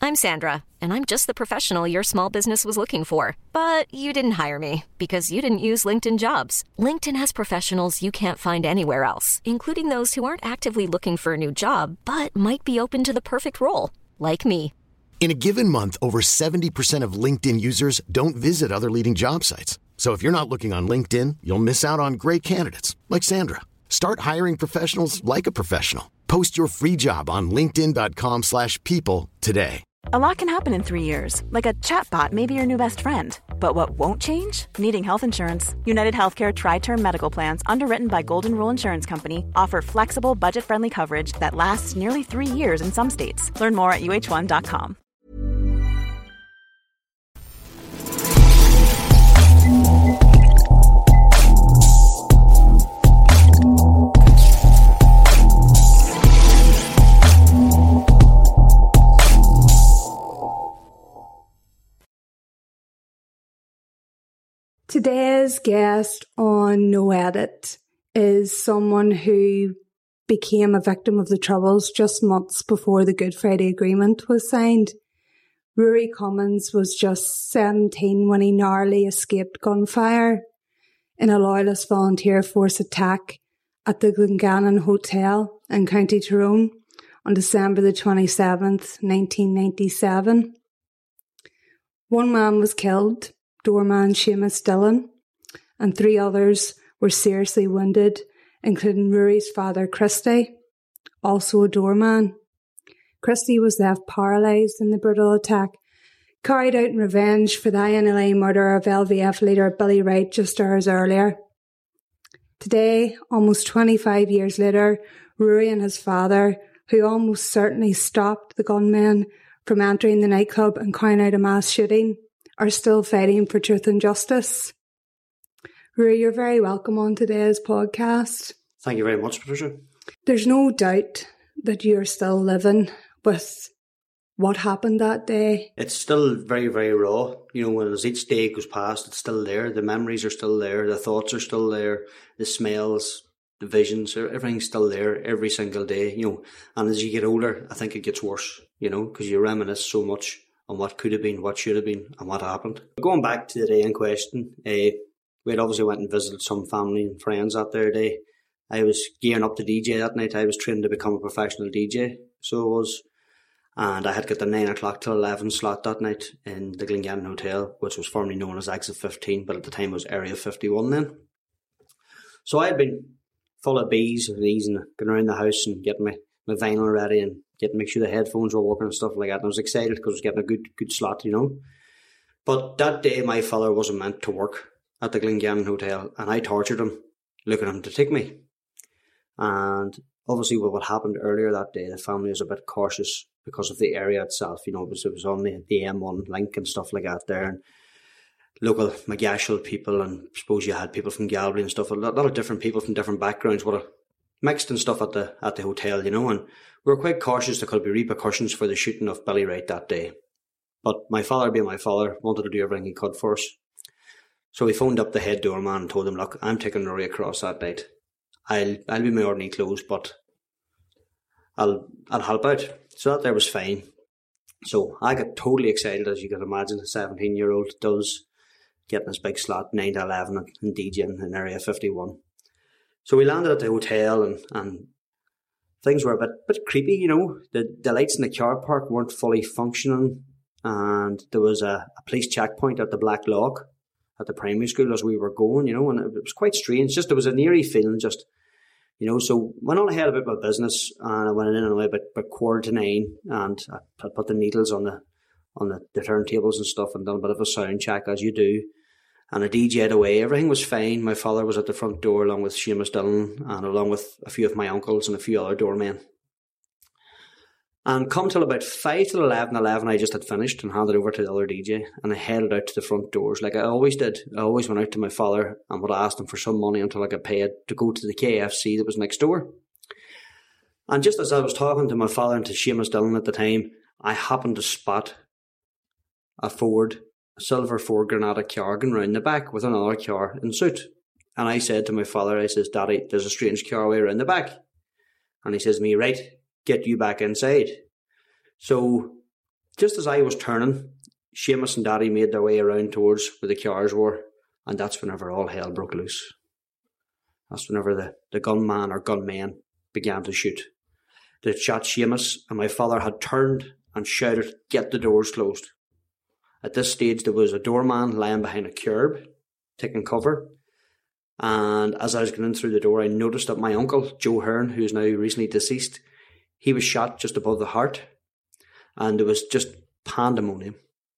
I'm Sandra, and I'm just the professional your small business was looking for. But you didn't hire me because you didn't use LinkedIn Jobs. LinkedIn has professionals you can't find anywhere else, including those who aren't actively looking for a new job, but might be open to the perfect role, like me. In a given month, over 70% of LinkedIn users don't visit other leading job sites. So if you're not looking on LinkedIn, you'll miss out on great candidates like Sandra. Start hiring professionals like a professional. Post your free job on linkedin.com/people today. A lot can happen in 3 years, like a chatbot may be your new best friend. But what won't change? Needing health insurance. United Healthcare Tri-Term Medical Plans, underwritten by Golden Rule Insurance Company, offer flexible, budget-friendly coverage that lasts nearly 3 years in some states. Learn more at uh1.com. Today's guest on No Edit is someone who became a victim of the Troubles just months before the Good Friday Agreement was signed. Rory Cummins was just 17 when he narrowly escaped gunfire in a Loyalist Volunteer Force attack at the Glengannon Hotel in County Tyrone on December the 27th, 1997. One man was killed, doorman Seamus Dillon, and 3 others were seriously wounded, including Rory's father, Christy, also a doorman. Christy was left paralysed in the brutal attack, carried out in revenge for the INLA murder of LVF leader Billy Wright just hours earlier. Today, almost 25 years later, Rory and his father, who almost certainly stopped the gunmen from entering the nightclub and carrying out a mass shooting, are still fighting for truth and justice. Rory, you're very welcome on today's podcast. Thank you very much, Patricia. There's no doubt that you're still living with what happened that day. It's still very, very raw. You know, as each day goes past, it's still there. The memories are still there. The thoughts are still there. The smells, the visions, everything's still there every single day, you know. And as you get older, I think it gets worse, you know, because you reminisce so much on what could have been, what should have been, and what happened. Going back to the day in question, we had obviously went and visited some family and friends that there day. I was gearing up to DJ that night. I was trained to become a professional DJ, so it was. And I had got the 9 o'clock till 11 slot that night in the Glengannon Hotel, which was formerly known as Exit 15, but at the time it was Area 51 then. So I had been full of bees and knees and going around the house and getting my vinyl ready and make sure the headphones were working and stuff like that. And I was excited because I was getting a good slot, you know. But that day, my father wasn't meant to work at the Glengannon Hotel, and I tortured him, looking at him to take me. And obviously, with what happened earlier that day, the family was a bit cautious because of the area itself. You know, it was on the M1 link and stuff like that there, and local Magashel people, and I suppose you had people from Galway and stuff. A lot of different people from different backgrounds would have mixed and stuff at the hotel, you know, and we were quite cautious there could be repercussions for the shooting of Billy Wright that day. But my father, being my father, wanted to do everything he could for us. So he phoned up the head doorman and told him, look, I'm taking Rory across that night. I'll be in my ordinary clothes, but I'll help out. So that there was fine. So I got totally excited, as you can imagine, a 17-year-old does, getting his big slot, 9 to 11 and DJing in Area 51. So we landed at the hotel and things were a bit creepy, you know. The lights in the car park weren't fully functioning, and there was a police checkpoint at the Black Lock at the primary school as we were going, you know, and it was quite strange. Just there was an eerie feeling, just, you know. So went on ahead about my business, and I went in and away about 8:45, and I put the needles on the turntables and stuff, and done a bit of a sound check as you do. And I DJ'd away. Everything was fine. My father was at the front door along with Seamus Dillon and along with a few of my uncles and a few other doormen. And come till about 5 till 11, I just had finished and handed over to the other DJ, and I headed out to the front doors like I always did. I always went out to my father and would ask him for some money until I got paid to go to the KFC that was next door. And just as I was talking to my father and to Seamus Dillon at the time, I happened to spot a silver Ford Granada car going round the back with another car in suit. And I said to my father, I says, Daddy, there's a strange car way around the back. And he says to me, right, get you back inside. So just as I was turning, Seamus and Daddy made their way around towards where the cars were, and that's whenever all hell broke loose. That's whenever the gunman or gunmen began to shoot. They shot Seamus, and my father had turned and shouted, "Get the doors closed." At this stage, there was a doorman lying behind a curb, taking cover. And as I was going in through the door, I noticed that my uncle, Joe Hearn, who is now recently deceased, he was shot just above the heart. And there was just pandemonium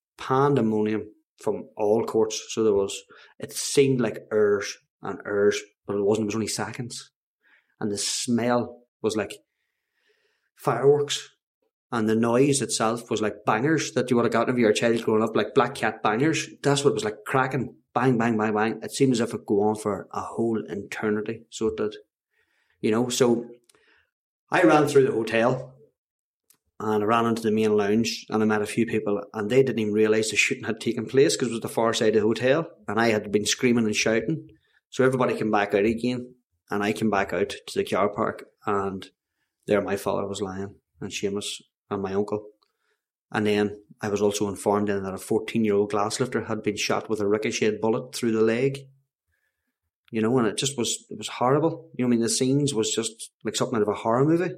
from all courts. So it seemed like hours and hours, but it wasn't. It was only seconds. And the smell was like fireworks. And the noise itself was like bangers that you would have gotten if you were a child growing up, like Black Cat bangers. That's what it was like, cracking, bang, bang, bang, bang. It seemed as if it would go on for a whole eternity. So it did. So I ran through the hotel and I ran into the main lounge and I met a few people and they didn't even realise the shooting had taken place because it was the far side of the hotel and I had been screaming and shouting. So everybody came back out again and I came back out to the car park and there my father was lying and Seamus and my uncle. And then I was also informed then that a 14-year-old glass lifter had been shot with a ricocheted bullet through the leg. And it was horrible. The scenes was just like something out of a horror movie.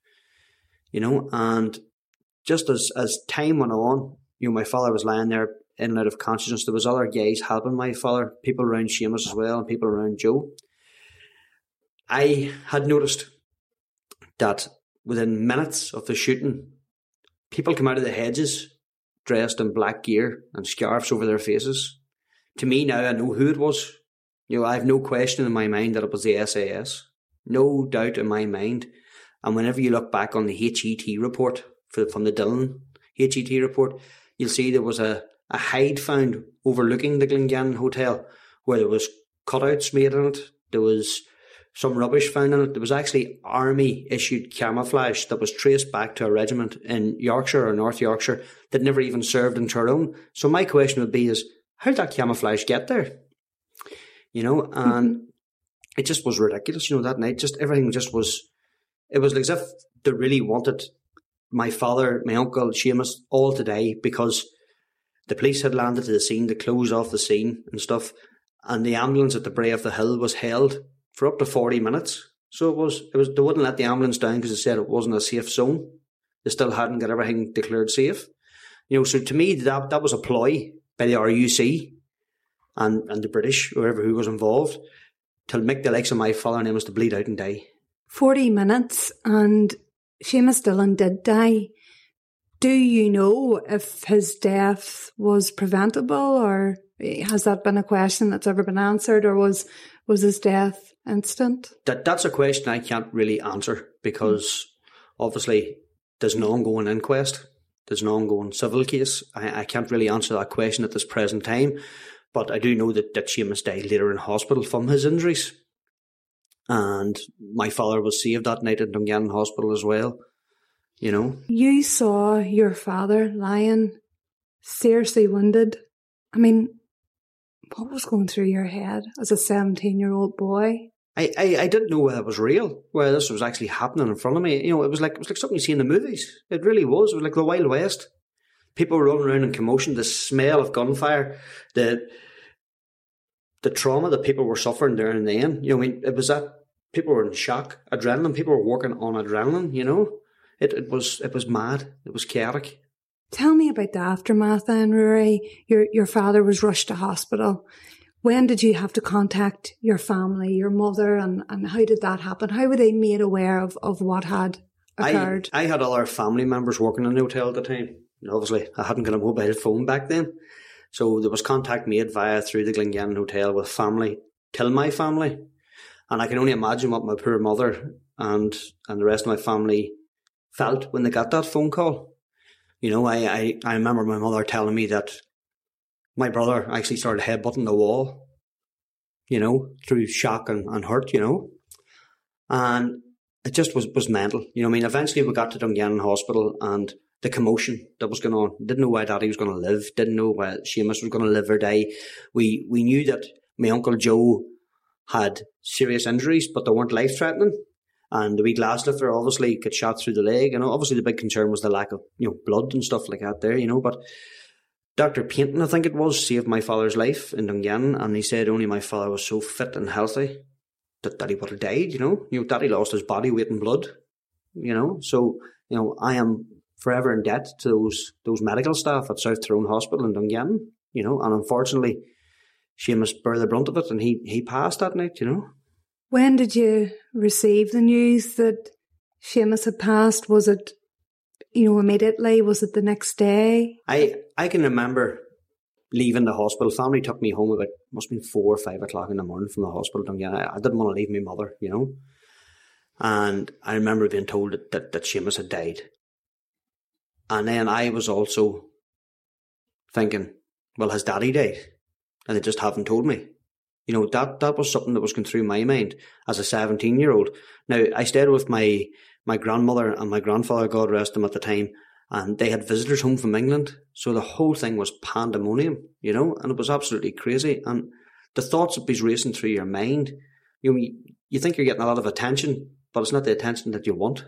And just as time went on, my father was lying there in and out of consciousness. There was other guys helping my father, people around Seamus as well, and people around Joe. I had noticed that within minutes of the shooting, people come out of the hedges dressed in black gear and scarves over their faces. To me now, I know who it was. I have no question in my mind that it was the SAS. No doubt in my mind. And whenever you look back on the HET report from the Dillon HET report, you'll see there was a hide found overlooking the Glengannon Hotel where there was cutouts made in it. There was some rubbish found in it. There was actually army-issued camouflage that was traced back to a regiment in Yorkshire or North Yorkshire that never even served in Tyrone. So my question would be how did that camouflage get there? And it just was ridiculous, that night. Just everything just was, it was like as if they really wanted my father, my uncle, Seamus, all to die because the police had landed to the scene to close off the scene and stuff. And the ambulance at the Bray of the Hill was held for up to 40 minutes. So it was they wouldn't let the ambulance down because they said it wasn't a safe zone. They still hadn't got everything declared safe. So to me, that was a ploy by the RUC and the British, whoever who was involved, to make the likes of my father and him was to bleed out and die. 40 minutes and Seamus Dillon did die. Do you know if his death was preventable or has that been a question that's ever been answered or was his death instant? That's a question I can't really answer because obviously there's an ongoing inquest. There's an ongoing civil case. I can't really answer that question at this present time, but I do know that Seamus died later in hospital from his injuries. And my father was saved that night in Dungannon Hospital as well, You saw your father lying seriously wounded. I mean, what was going through your head as a 17-year-old boy? I didn't know whether it was real, whether this was actually happening in front of me. It was like something you see in the movies. It really was. It was like the Wild West. People were running around in commotion. The smell of gunfire, the trauma that people were suffering there and then. It was that people were in shock, adrenaline. People were working on adrenaline. It was mad. It was chaotic. Tell me about the aftermath then, Rory. Your father was rushed to hospital. When did you have to contact your family, your mother, and how did that happen? How were they made aware of what had occurred? I had other family members working in the hotel at the time. And obviously, I hadn't got a mobile phone back then. So there was contact made through the Glengannon Hotel with family, till my family. And I can only imagine what my poor mother and the rest of my family felt when they got that phone call. I remember my mother telling me that my brother actually started headbutting the wall, through shock and hurt, And it just was mental. Eventually we got to Dungannon Hospital and the commotion that was going on. Didn't know why Daddy was going to live. Didn't know why Seamus was going to live or die. We knew that my Uncle Joe had serious injuries, but they weren't life-threatening. And the wee glass lifter obviously got shot through the leg. And obviously the big concern was the lack of, blood and stuff like that there, but Dr. Painton, I think it was, saved my father's life in Dungannon, and he said only my father was so fit and healthy that he would have died, Daddy lost his body weight in blood, So, I am forever in debt to those medical staff at South Tyrone Hospital in Dungannon, and unfortunately, Seamus bore the brunt of it, and he passed that night, When did you receive the news that Seamus had passed? Was it, immediately? Was it the next day? I can remember leaving the hospital. Family took me home about, must have been 4 or 5 o'clock in the morning from the hospital. I didn't want to leave my mother, And I remember being told that Seamus had died. And then I was also thinking, well, has Daddy died? And they just haven't told me. That was something that was going through my mind as a 17-year-old. Now, I stayed with my grandmother and my grandfather, God rest them, at the time, and they had visitors home from England. So the whole thing was pandemonium, and it was absolutely crazy. And the thoughts would be racing through your mind. You think you're getting a lot of attention, but it's not the attention that you want.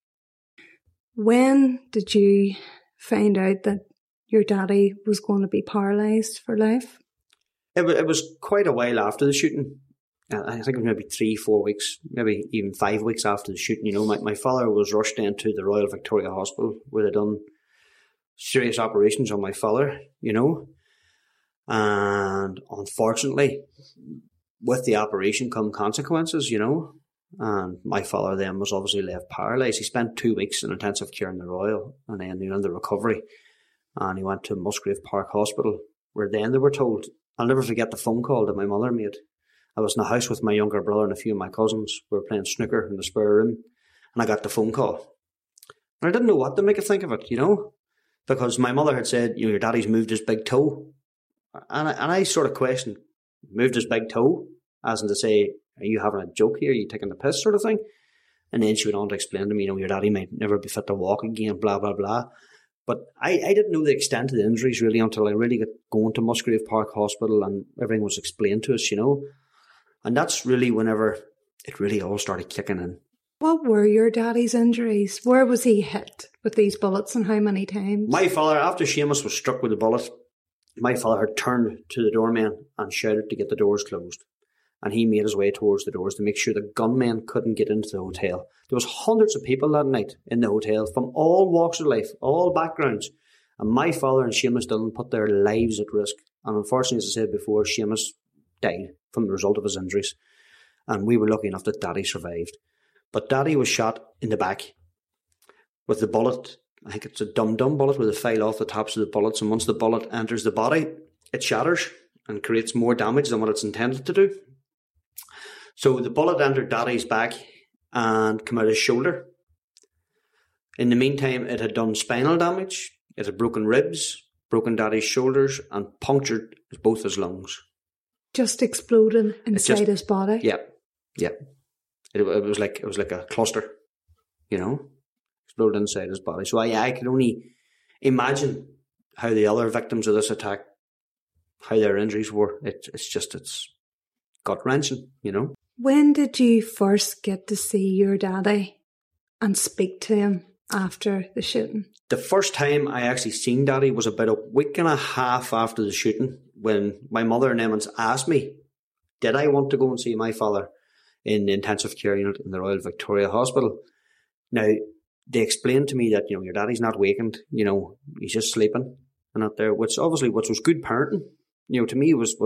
When did you find out that your daddy was going to be paralysed for life? It was quite a while after the shooting. I think it was maybe 3-4 weeks, maybe even 5 weeks after the shooting. My father was rushed into the Royal Victoria Hospital where they'd done serious operations on my father, And unfortunately, with the operation come consequences, And my father then was obviously left paralysed. He spent 2 weeks in intensive care in the Royal, and then the recovery. And he went to Musgrave Park Hospital, where then they were told, I'll never forget the phone call that my mother made. I was in the house with my younger brother and a few of my cousins. We were playing snooker in the spare room, and I got the phone call. And I didn't know what to make of think of it, because my mother had said, your daddy's moved his big toe. And I sort of questioned, moved his big toe? As in to say, are you having a joke here? Are you taking the piss sort of thing? And then she went on to explain to me, your daddy might never be fit to walk again, blah, blah, blah. But I didn't know the extent of the injuries really until I really got going to Musgrave Park Hospital and everything was explained to us, And that's really whenever it really all started kicking in. What were your daddy's injuries? Where was he hit with these bullets and how many times? My father, after Seamus was struck with a bullet, my father had turned to the doorman and shouted to get the doors closed. And he made his way towards the doors to make sure the gunmen couldn't get into the hotel. There was hundreds of people that night in the hotel from all walks of life, all backgrounds. And my father and Seamus Dillon put their lives at risk. And unfortunately, as I said before, Seamus died from the result of his injuries. And we were lucky enough that Daddy survived. But Daddy was shot in the back with the bullet. I think it's a dum-dum bullet with a file off the tops of the bullets. And once the bullet enters the body, it shatters and creates more damage than what it's intended to do. So the bullet entered Daddy's back and came out his shoulder. In the meantime, it had done spinal damage. It had broken ribs, broken Daddy's shoulders, and punctured both his lungs. Just exploding inside his body? Yeah. It was like a cluster, exploded inside his body. So I can only imagine how the other victims of this attack, how their injuries were. It's gut-wrenching, When did you first get to see your daddy and speak to him after the shooting? The first time I actually seen Daddy was about a week and a half after the shooting, when my mother and Emmons asked me, did I want to go and see my father in the intensive care unit in the Royal Victoria Hospital. Now, they explained to me that, your daddy's not wakened, he's just sleeping and out there, which was good parenting. To me was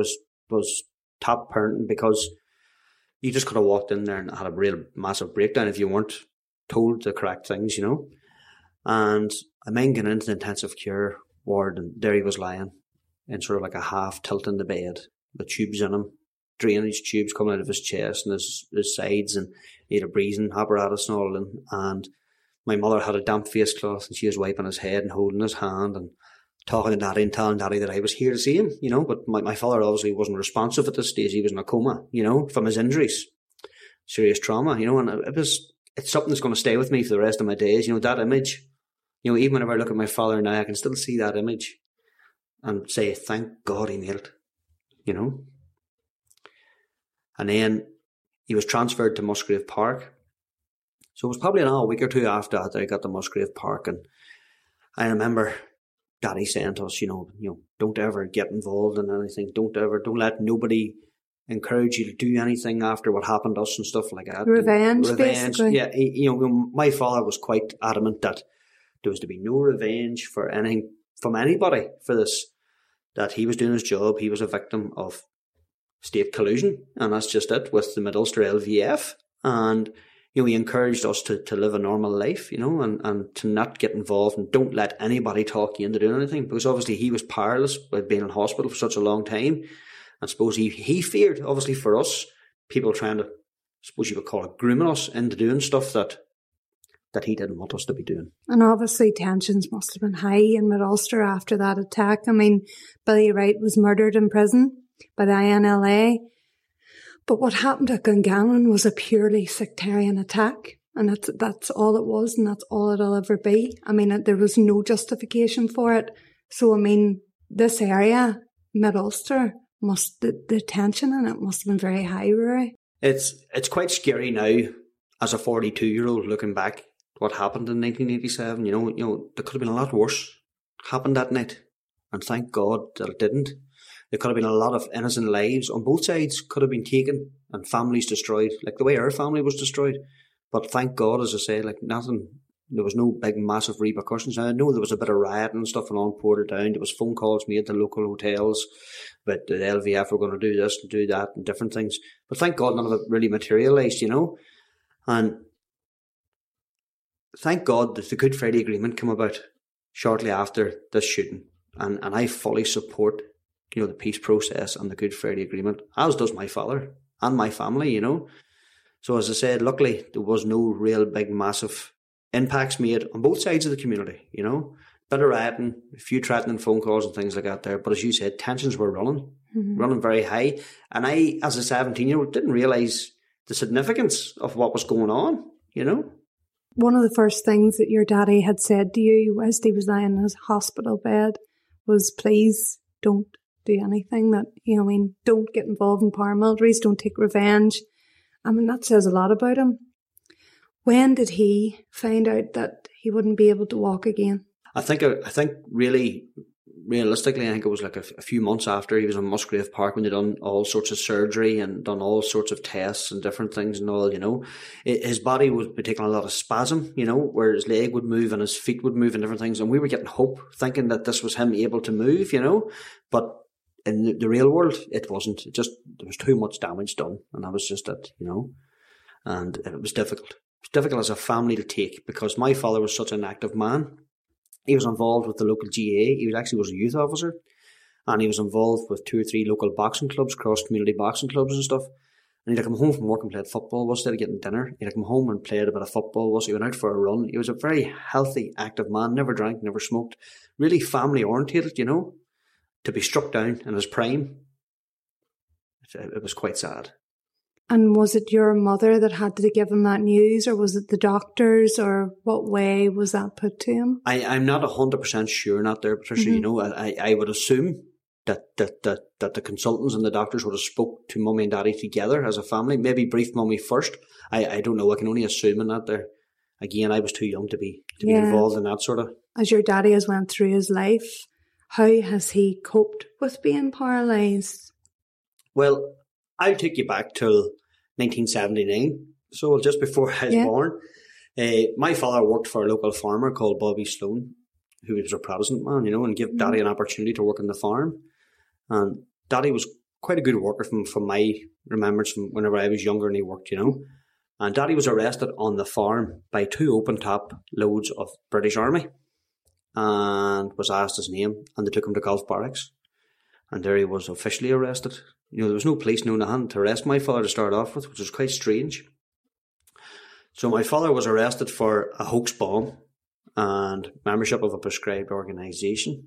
top parenting, because you just could have walked in there and had a real massive breakdown if you weren't told the correct things, And I mind getting into the intensive care ward, and there he was lying in sort of like a half tilt in the bed, with tubes in him, drainage tubes coming out of his chest and his sides, and he had a breathing apparatus and all. And my mother had a damp face cloth, and she was wiping his head and holding his hand and talking to Daddy and telling Daddy that I was here to see him, But my father obviously wasn't responsive at this stage. He was in a coma, from his injuries, serious trauma, and it's something that's going to stay with me for the rest of my days. That image, even whenever I look at my father now, I can still see that image and say, thank God he made it, And then he was transferred to Musgrave Park, So it was probably a week or two after that I got to Musgrave Park, and I remember Daddy saying to us, don't ever get involved in anything. Don't let nobody encourage you to do anything after what happened to us and stuff like that. Revenge, basically. Yeah, my father was quite adamant that there was to be no revenge for anything from anybody for this, that he was doing his job. He was a victim of state collusion, and that's just it, with the Mid-Ulster LVF. And he encouraged us to live a normal life, and to not get involved, and don't let anybody talk you into doing anything, because obviously he was powerless by being in hospital for such a long time. I suppose he feared, obviously, for us, people trying to, I suppose you would call it, grooming us into doing stuff that he didn't want us to be doing. And obviously tensions must have been high in Mid-Ulster after that attack. I mean, Billy Wright was murdered in prison by the INLA. But what happened at Gungannon was a purely sectarian attack. And that's all it was, and that's all it'll ever be. I mean, there was no justification for it. So, I mean, this area, Mid-Ulster, the tension in it must have been very high, Rory. It's quite scary now, as a 42-year-old looking back, what happened in 1987. There could have been a lot worse happened that night. And thank God that it didn't. There could have been a lot of innocent lives on both sides could have been taken and families destroyed, like the way our family was destroyed. But thank God, as I say, nothing, there was no big massive repercussions. I know there was a bit of rioting and stuff along Portadown. There was phone calls made to local hotels that the LVF were going to do this and do that and different things. But thank God none of it really materialised, And thank God that the Good Friday Agreement came about shortly after this shooting. And I fully support the peace process and the Good Friday Agreement, as does my father and my family, So as I said, luckily there was no real big massive impacts made on both sides of the community, Bit of rioting, a few threatening phone calls and things like that there. But as you said, tensions were running very high. And I, as a 17-year-old, didn't realise the significance of what was going on, One of the first things that your daddy had said to you whilst he was lying in his hospital bed was, please don't do anything that, don't get involved in paramilitaries, don't take revenge. I mean, that says a lot about him. When did he find out that he wouldn't be able to walk again? I think really, realistically, I think it was like a few months after he was in Musgrave Park when they'd done all sorts of surgery and done all sorts of tests and different things and all, His body would be taking a lot of spasm, where his leg would move and his feet would move and different things. And we were getting hope, thinking that this was him able to move, But in the real world, it wasn't. There was too much damage done. And that was just it, And it was difficult. It was difficult as a family to take, because my father was such an active man. He was involved with the local GA. He was a youth officer, and he was involved with 2 or 3 local boxing clubs, cross-community boxing clubs and stuff. And he'd come home from work and played football. Instead of getting dinner, he'd come home and played a bit of football. He went out for a run. He was a very healthy, active man, never drank, never smoked, really family-orientated, To be struck down in his prime, it was quite sad. And was it your mother that had to give him that news, or was it the doctors, or what way was that put to him? I'm not 100% sure, not there, Patricia. I would assume that the consultants and the doctors would have spoke to Mummy and Daddy together as a family, maybe briefed Mummy first. I don't know. I can only assume in that there. Again, I was too young to be involved in that sort of. As your daddy has went through his life, how has he coped with being paralysed? Well, I'll take you back till 1979, so just before I was born. My father worked for a local farmer called Bobby Sloan, who was a Protestant man, and gave Daddy an opportunity to work on the farm. And Daddy was quite a good worker from my remembrance from whenever I was younger and he worked, And Daddy was arrested on the farm by 2 open-top loads of British Army and was asked his name, and they took him to Gulf Barracks. And there he was officially arrested. There was no police, no nothing to arrest my father to start off with, which was quite strange. So my father was arrested for a hoax bomb and membership of a prescribed organisation.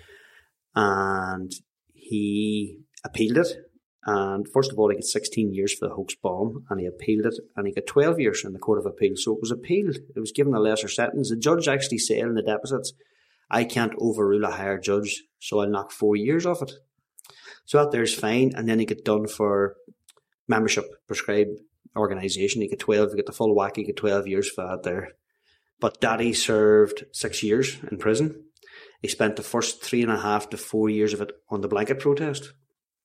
And he appealed it. And first of all, he got 16 years for the hoax bomb, and he appealed it, and he got 12 years in the Court of Appeal. So it was appealed. It was given a lesser sentence. The judge actually said in the deposits, I can't overrule a higher judge, so I'll knock 4 years off it. So that there's fine, and then he got done for membership, prescribed organisation. You get 12, you get the full whack, you get 12 years for that there. But Daddy served 6 years in prison. He spent the first 3.5 to 4 years of it on the blanket protest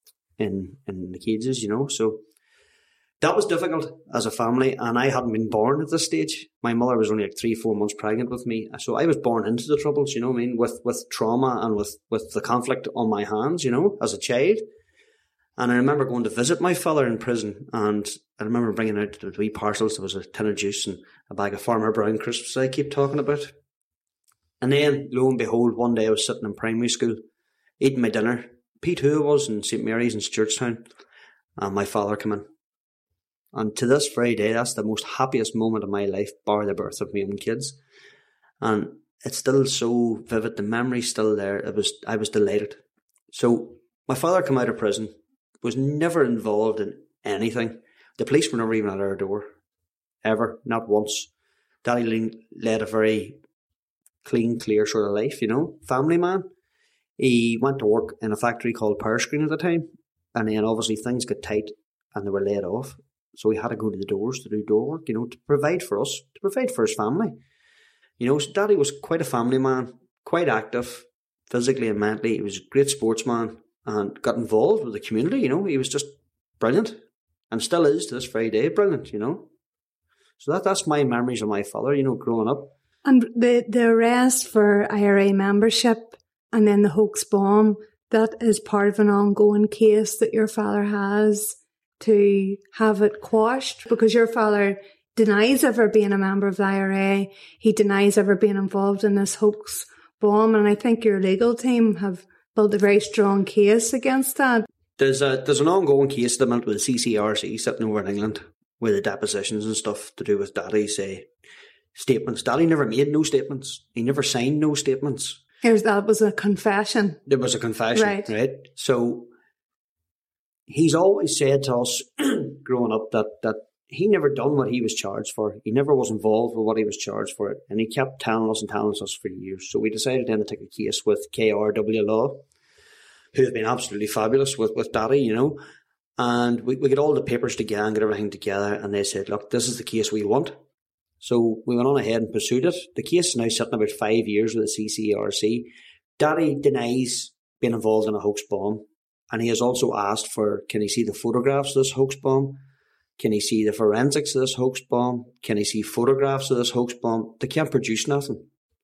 in the cages, you know. So that was difficult as a family, and I hadn't been born at this stage. My mother was only like 3-4 months pregnant with me, so I was born into the troubles, you know what I mean, with trauma and with the conflict on my hands, you know, as a child. And I remember going to visit my father in prison, and I remember bringing out the wee parcels. There was a tin of juice and a bag of Farmer Brown crisps I keep talking about. And then, lo and behold, one day I was sitting in primary school, eating my dinner. P2 it was in St Mary's in Stewartstown, and my father came in. And to this very day, that's the most happiest moment of my life, bar the birth of my own kids. And it's still so vivid. The memory's still there. I was delighted. So my father came out of prison, was never involved in anything. The police were never even at our door, ever, not once. Daddy led a very clean, clear sort of life, you know, family man. He went to work in a factory called Power Screen at the time, and then obviously things got tight and they were laid off. So he had to go to the doors to do door work, you know, to provide for us, to provide for his family. You know, so Daddy was quite a family man, quite active, physically and mentally. He was a great sportsman and got involved with the community, you know. He was just brilliant and still is to this very day brilliant, you know. So that's my memories of my father, you know, growing up. And the arrest for IRA membership and then the hoax bomb, that is part of an ongoing case that your father has to have it quashed, because your father denies ever being a member of the IRA. He denies ever being involved in this hoax bomb. And I think your legal team have built a very strong case against that. There's an ongoing case at the minute with the CCRC sitting over in England with the depositions and stuff to do with Daddy's statements. Daddy never made no statements. He never signed no statements. That was a confession. There was a confession, right? So he's always said to us growing up that he never done what he was charged for. He never was involved with what he was charged for. And he kept telling us for years. So we decided then to take a case with KRW Law, who have been absolutely fabulous with Daddy, you know. And we get all the papers together and get everything together. And they said, look, this is the case we want. So we went on ahead and pursued it. The case is now sitting about 5 years with the CCRC. Daddy denies being involved in a hoax bomb. And he has also asked for, can he see the photographs of this hoax bomb? Can he see the forensics of this hoax bomb? Can he see photographs of this hoax bomb? They can't produce nothing.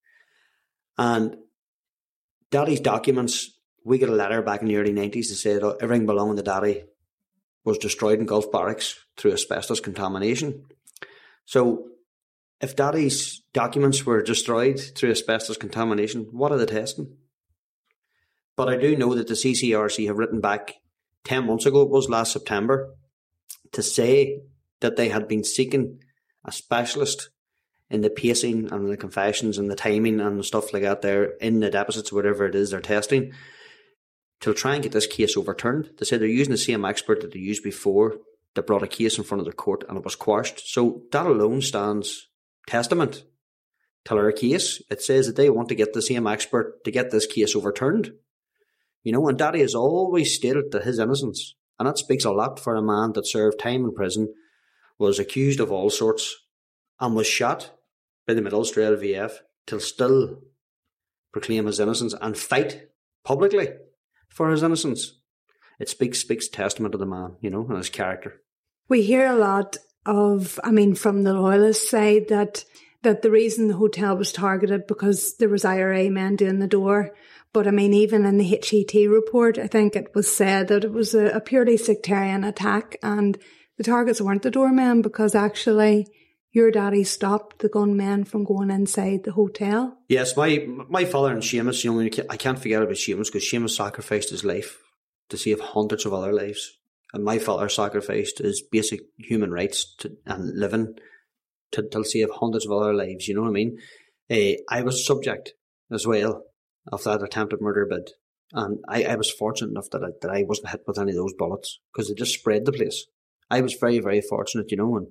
And Daddy's documents, we got a letter back in the early 90s that said everything belonging to Daddy was destroyed in Gulf Barracks through asbestos contamination. So if Daddy's documents were destroyed through asbestos contamination, what are they testing? But I do know that the CCRC have written back 10 months ago, it was last September, to say that they had been seeking a specialist in the pacing and the confessions and the timing and stuff like that there in the deposits, whatever it is they're testing, to try and get this case overturned. They said they're using the same expert that they used before that brought a case in front of the court and it was quashed. So that alone stands testament to our case. It says that they want to get the same expert to get this case overturned. You know, and Daddy has always stated that his innocence, and that speaks a lot for a man that served time in prison, was accused of all sorts, and was shot by the Mid-Ulster LVF to still proclaim his innocence and fight publicly for his innocence. It speaks testament to the man, you know, and his character. We hear a lot of, from the loyalist side that the reason the hotel was targeted because there was IRA men doing the door. But even in the HET report, I think it was said that it was a purely sectarian attack and the targets weren't the doormen because actually your daddy stopped the gunmen from going inside the hotel. Yes, my father and Seamus, you know, I can't forget about Seamus because Seamus sacrificed his life to save hundreds of other lives. And my father sacrificed his basic human rights and living to save hundreds of other lives, you know what I mean? I was subject as well of that attempted murder bid. And I was fortunate enough that I wasn't hit with any of those bullets because they just spread the place. I was very, very fortunate, you know.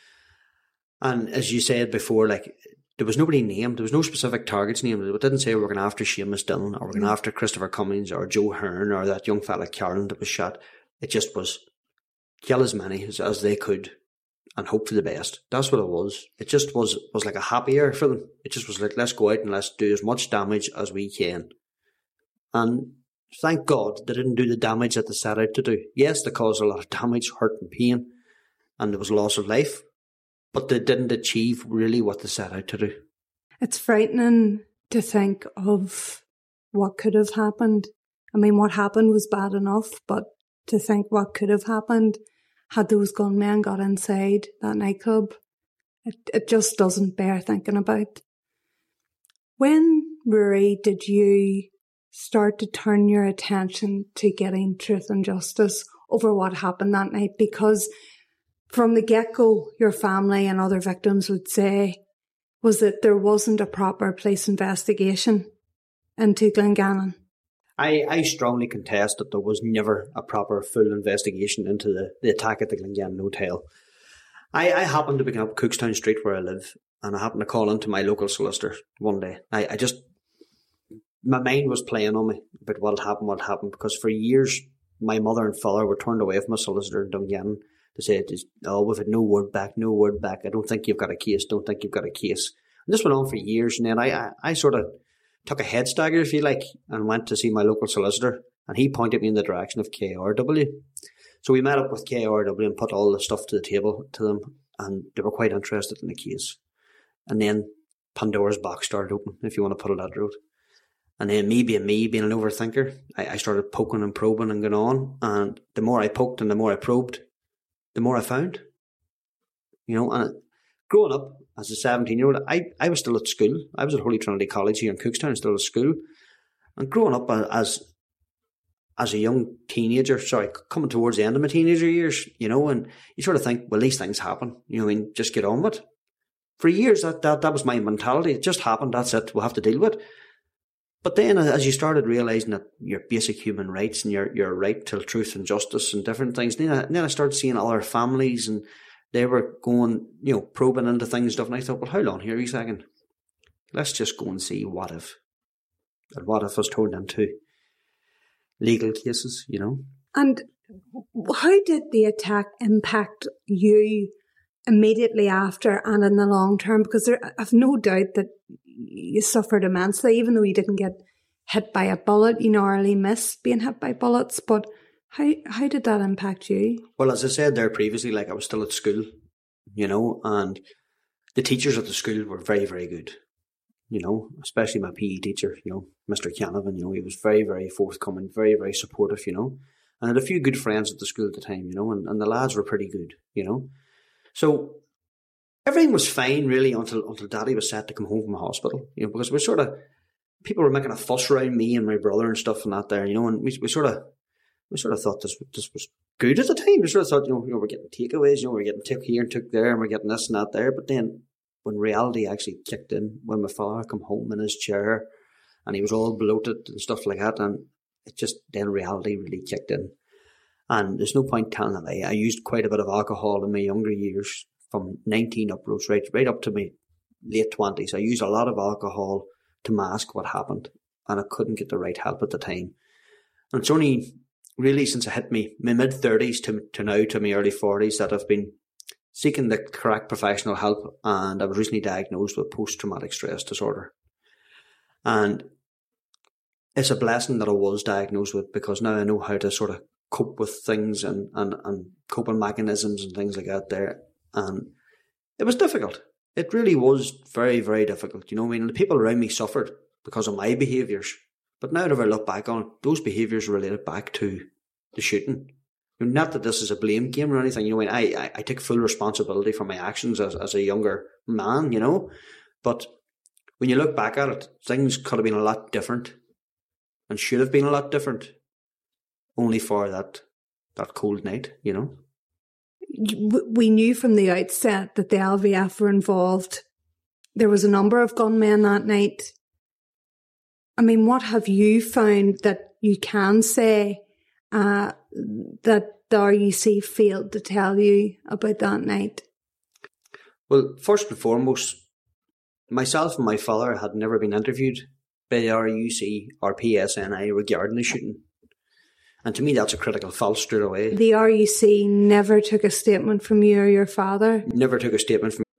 And as you said before, like, there was nobody named. There was no specific targets named. It didn't say we're going after Seamus Dillon or we're going after Christopher Cummings or Joe Hearn or that young fella Carolyn that was shot. It just was kill as many as they could and hope for the best. That's what it was. It just was like a happy hour for them. It just was like, let's go out and let's do as much damage as we can. And thank God they didn't do the damage that they set out to do. Yes, they caused a lot of damage, hurt and pain, and there was loss of life, but they didn't achieve really what they set out to do. It's frightening to think of what could have happened. I mean, what happened was bad enough, but to think what could have happened had those gunmen got inside that nightclub, it just doesn't bear thinking about. When, Rory, did you start to turn your attention to getting truth and justice over what happened that night? Because from the get-go, your family and other victims would say was that there wasn't a proper police investigation into Glengannon. I strongly contest that there was never a proper full investigation into the attack at the Glengannon Hotel. I happened to be up Cookstown Street where I live, and I happened to call into my local solicitor one day. My mind was playing on me about what happened, because for years my mother and father were turned away from a solicitor in Dungannon to say, we've had no word back, I don't think you've got a case. And this went on for years, and then I sort of took a head stagger, if you like, and went to see my local solicitor, and he pointed me in the direction of KRW. So we met up with KRW and put all the stuff to the table to them, and they were quite interested in the case. And then Pandora's box started open, if you want to put it that route. And then me being an overthinker, I started poking and probing and going on, and the more I poked and the more I probed, the more I found. And growing up as a 17-year-old, I was still at school. I was at Holy Trinity College here in Cookstown, still at school. And growing up as a young teenager, coming towards the end of my teenager years, and you sort of think, well, these things happen. Just get on with it. For years, that was my mentality. It just happened, that's it, we'll have to deal with it. But then as you started realising that your basic human rights and your right to truth and justice and different things, then I started seeing other families, and they were going, probing into things and stuff. And I thought, well, hold on here a second. Let's just go and see what if was turned into legal cases, And how did the attack impact you immediately after and in the long term? Because I've no doubt that you suffered immensely, even though you didn't get hit by a bullet. You narrowly missed being hit by bullets. But how did that impact you? Well, as I said there previously, I was still at school, and the teachers at the school were very, very good, especially my PE teacher, Mr. Canavan, he was very, very forthcoming, very, very supportive, and I had a few good friends at the school at the time, and the lads were pretty good, So everything was fine really until Daddy was set to come home from the hospital, because people were making a fuss around me and my brother and stuff and that there, and we sort of thought this was good at the time. We sort of thought, we're getting takeaways, we're getting took here and took there, and we're getting this and that there. But then when reality actually kicked in, when my father come home in his chair and he was all bloated and stuff like that, and then reality really kicked in. And there's no point telling a lie. I used quite a bit of alcohol in my younger years, from 19 upwards, right up to my late 20s. I used a lot of alcohol to mask what happened, and I couldn't get the right help at the time. And it's only really since I hit my mid-30s to now, to my early 40s, that I've been seeking the correct professional help, and I was recently diagnosed with post-traumatic stress disorder. And it's a blessing that I was diagnosed with, because now I know how to sort of cope with things and coping mechanisms and things like that there. And it was difficult. It really was very, very difficult. The people around me suffered because of my behaviours. But now that I look back on it, those behaviours related back to the shooting. Not that this is a blame game or anything. I take full responsibility for my actions as a younger man, But when you look back at it, things could have been a lot different and should have been a lot different, only for that cold night, We knew from the outset that the LVF were involved. There was a number of gunmen that night. I mean, what have you found that you can say that the RUC failed to tell you about that night? Well, first and foremost, myself and my father had never been interviewed by the RUC or PSNI regarding the shooting. And to me, that's a critical fault straight away. The RUC never took a statement from you or your father? Never took a statement from.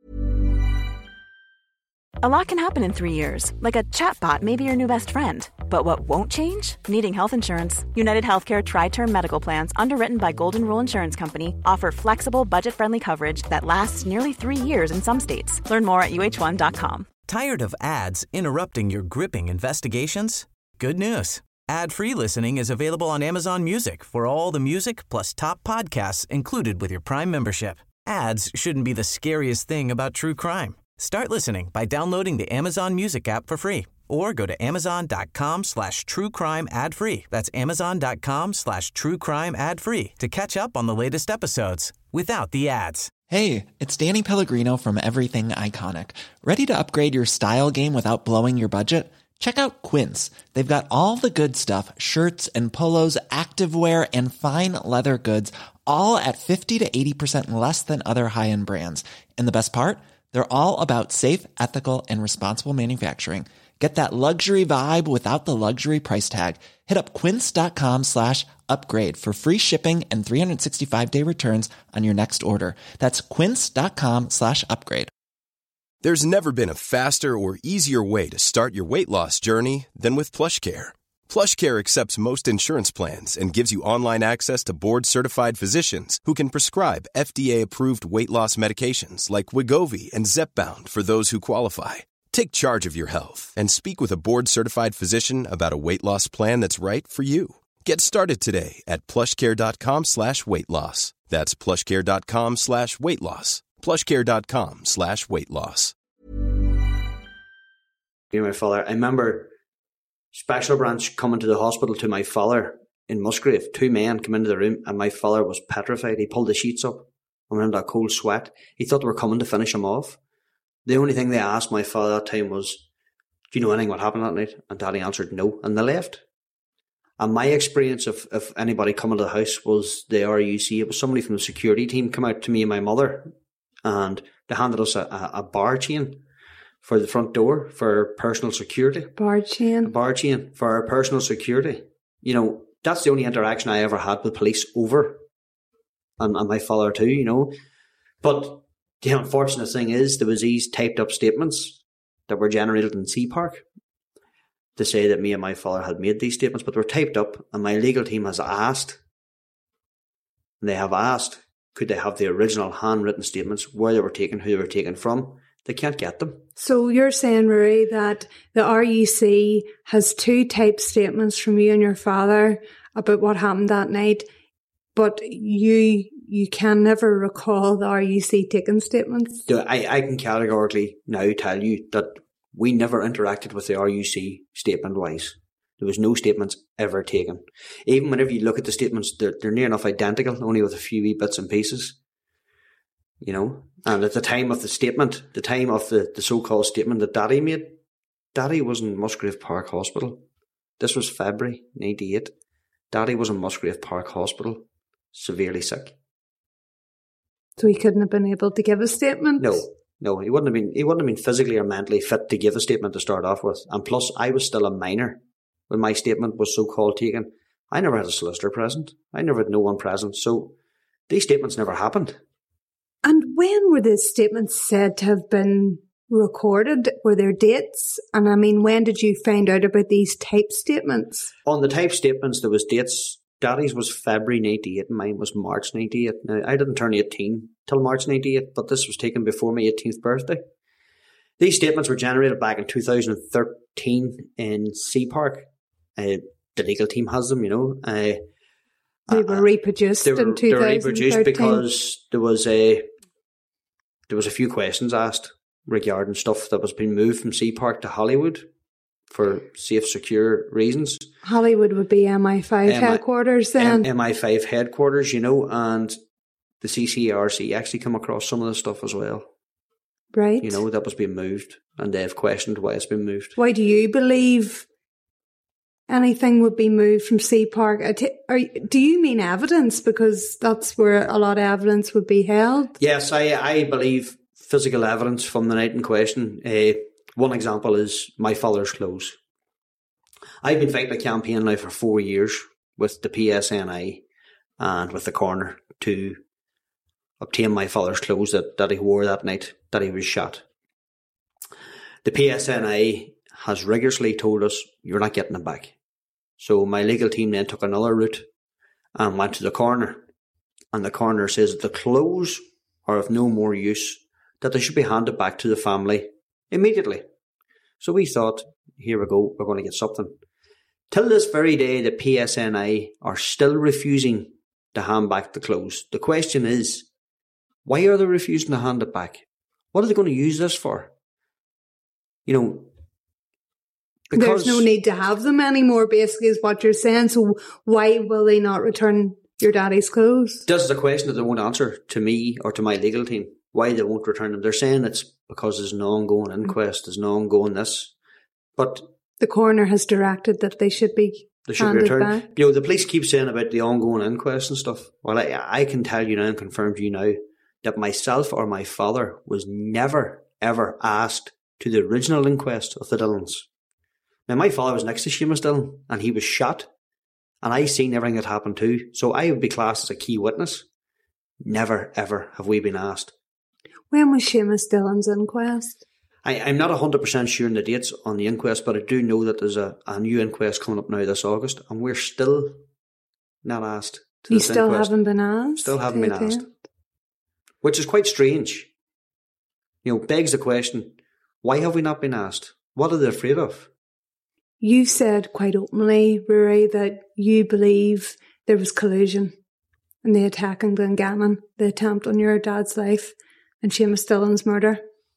A lot can happen in 3 years, like a chatbot may be your new best friend. But what won't change? Needing health insurance. United Healthcare Tri-Term Medical Plans, underwritten by Golden Rule Insurance Company, offer flexible, budget-friendly coverage that lasts nearly 3 years in some states. Learn more at uh1.com. Tired of ads interrupting your gripping investigations? Good news. Ad-free listening is available on Amazon Music for all the music plus top podcasts included with your Prime membership. Ads shouldn't be the scariest thing about true crime. Start listening by downloading the Amazon Music app for free or go to amazon.com/truecrime ad-free. That's amazon.com/truecrime ad-free to catch up on the latest episodes without the ads. Hey, it's Danny Pellegrino from Everything Iconic. Ready to upgrade your style game without blowing your budget? Check out Quince. They've got all the good stuff, shirts and polos, activewear, and fine leather goods, all at 50 to 80% less than other high-end brands. And the best part? They're all about safe, ethical, and responsible manufacturing. Get that luxury vibe without the luxury price tag. Hit up quince.com/upgrade for free shipping and 365-day returns on your next order. That's quince.com/upgrade. There's never been a faster or easier way to start your weight loss journey than with PlushCare. PlushCare accepts most insurance plans and gives you online access to board-certified physicians who can prescribe FDA-approved weight loss medications like Wegovy and Zepbound for those who qualify. Take charge of your health and speak with a board-certified physician about a weight loss plan that's right for you. Get started today at plushcare.com/weight loss. That's plushcare.com/weight loss. plushcare.com/weight loss. My father, I remember Special Branch coming to the hospital to my father in Musgrave. 2 men came into the room and my father was petrified. He pulled the sheets up and went into a cold sweat. He thought they were coming to finish him off. The only thing they asked my father that time was, do you know anything what happened that night? And Daddy answered no, and they left. And my experience of anybody coming to the house was the RUC. It was somebody from the security team come out to me and my mother, and they handed us a bar chain for the front door for personal security. Bar chain? A bar chain for our personal security. You know, that's the only interaction I ever had with police over. And my father too, you know. But the unfortunate thing is there was these typed up statements that were generated in C Park to say that me and my father had made these statements, but they were typed up, and my legal team has asked, and they have asked, could they have the original handwritten statements, where they were taken, who they were taken from. They can't get them. So you're saying, Rory, that the RUC has 2 typed statements from you and your father about what happened that night, but you can never recall the RUC taking statements? I can categorically now tell you that we never interacted with the RUC statement-wise. There was no statements ever taken. Even whenever you look at the statements, they're near enough identical, only with a few wee bits and pieces. You know? And at the time of the statement, the time of the so-called statement that Daddy made, Daddy was in Musgrave Park Hospital. This was February 98. Daddy was in Musgrave Park Hospital, severely sick. So he couldn't have been able to give a statement? No, he wouldn't have been physically or mentally fit to give a statement to start off with. And plus, I was still a minor when my statement was so-called taken. I never had a solicitor present. I never had no one present. So these statements never happened. And when were the statements said to have been recorded? Were there dates? And I mean, when did you find out about these type statements? On the type statements, there was dates. Daddy's was February 98 and mine was March 98. Now, I didn't turn 18 till March 98, but this was taken before my 18th birthday. These statements were generated back in 2013 in C Park. The legal team has them, you know. They were reproduced in 2013? They were reproduced because there was a few questions asked regarding stuff that was being moved from C Park to Hollywood for safe, secure reasons. Hollywood would be MI5 headquarters then? MI5 headquarters, you know, and the CCRC actually come across some of the stuff as well. Right. You know, that was being moved, and they've questioned why it's been moved. Why do you believe anything would be moved from C Park? Do you mean evidence? Because that's where a lot of evidence would be held. Yes, I believe physical evidence from the night in question. One example is my father's clothes. I've been fighting a campaign now for 4 years with the PSNI and with the coroner to obtain my father's clothes that he wore that night that he was shot. The PSNI has rigorously told us, you're not getting them back. So my legal team then took another route and went to the coroner. And the coroner says that the clothes are of no more use, that they should be handed back to the family immediately. So we thought, here we go, we're going to get something. Till this very day, the PSNI are still refusing to hand back the clothes. The question is, why are they refusing to hand it back? What are they going to use this for? You know, because there's no need to have them anymore, basically, is what you're saying. So why will they not return your daddy's clothes? This is a question that they won't answer to me or to my legal team. Why they won't return them. They're saying it's because there's an ongoing inquest, there's an ongoing this. But the coroner has directed that they should be handed back. You know, the police keep saying about the ongoing inquest and stuff. Well, I can tell you now and confirm to you now that myself or my father was never, ever asked to the original inquest of the Dillons. Now, my father was next to Seamus Dillon and he was shot, and I seen everything that happened too, so I would be classed as a key witness. Never, ever have we been asked. When was Seamus Dillon's inquest? I'm not 100% sure on the dates on the inquest, but I do know that there's a new inquest coming up now this August, and we're still not asked to this inquest. You still haven't been asked? Still haven't been asked. Which is quite strange. You know, begs the question, why have we not been asked? What are they afraid of? You said quite openly, Rory, that you believe there was collusion in the attack in Glengannon, the attempt on your dad's life and Seamus Dillon's murder.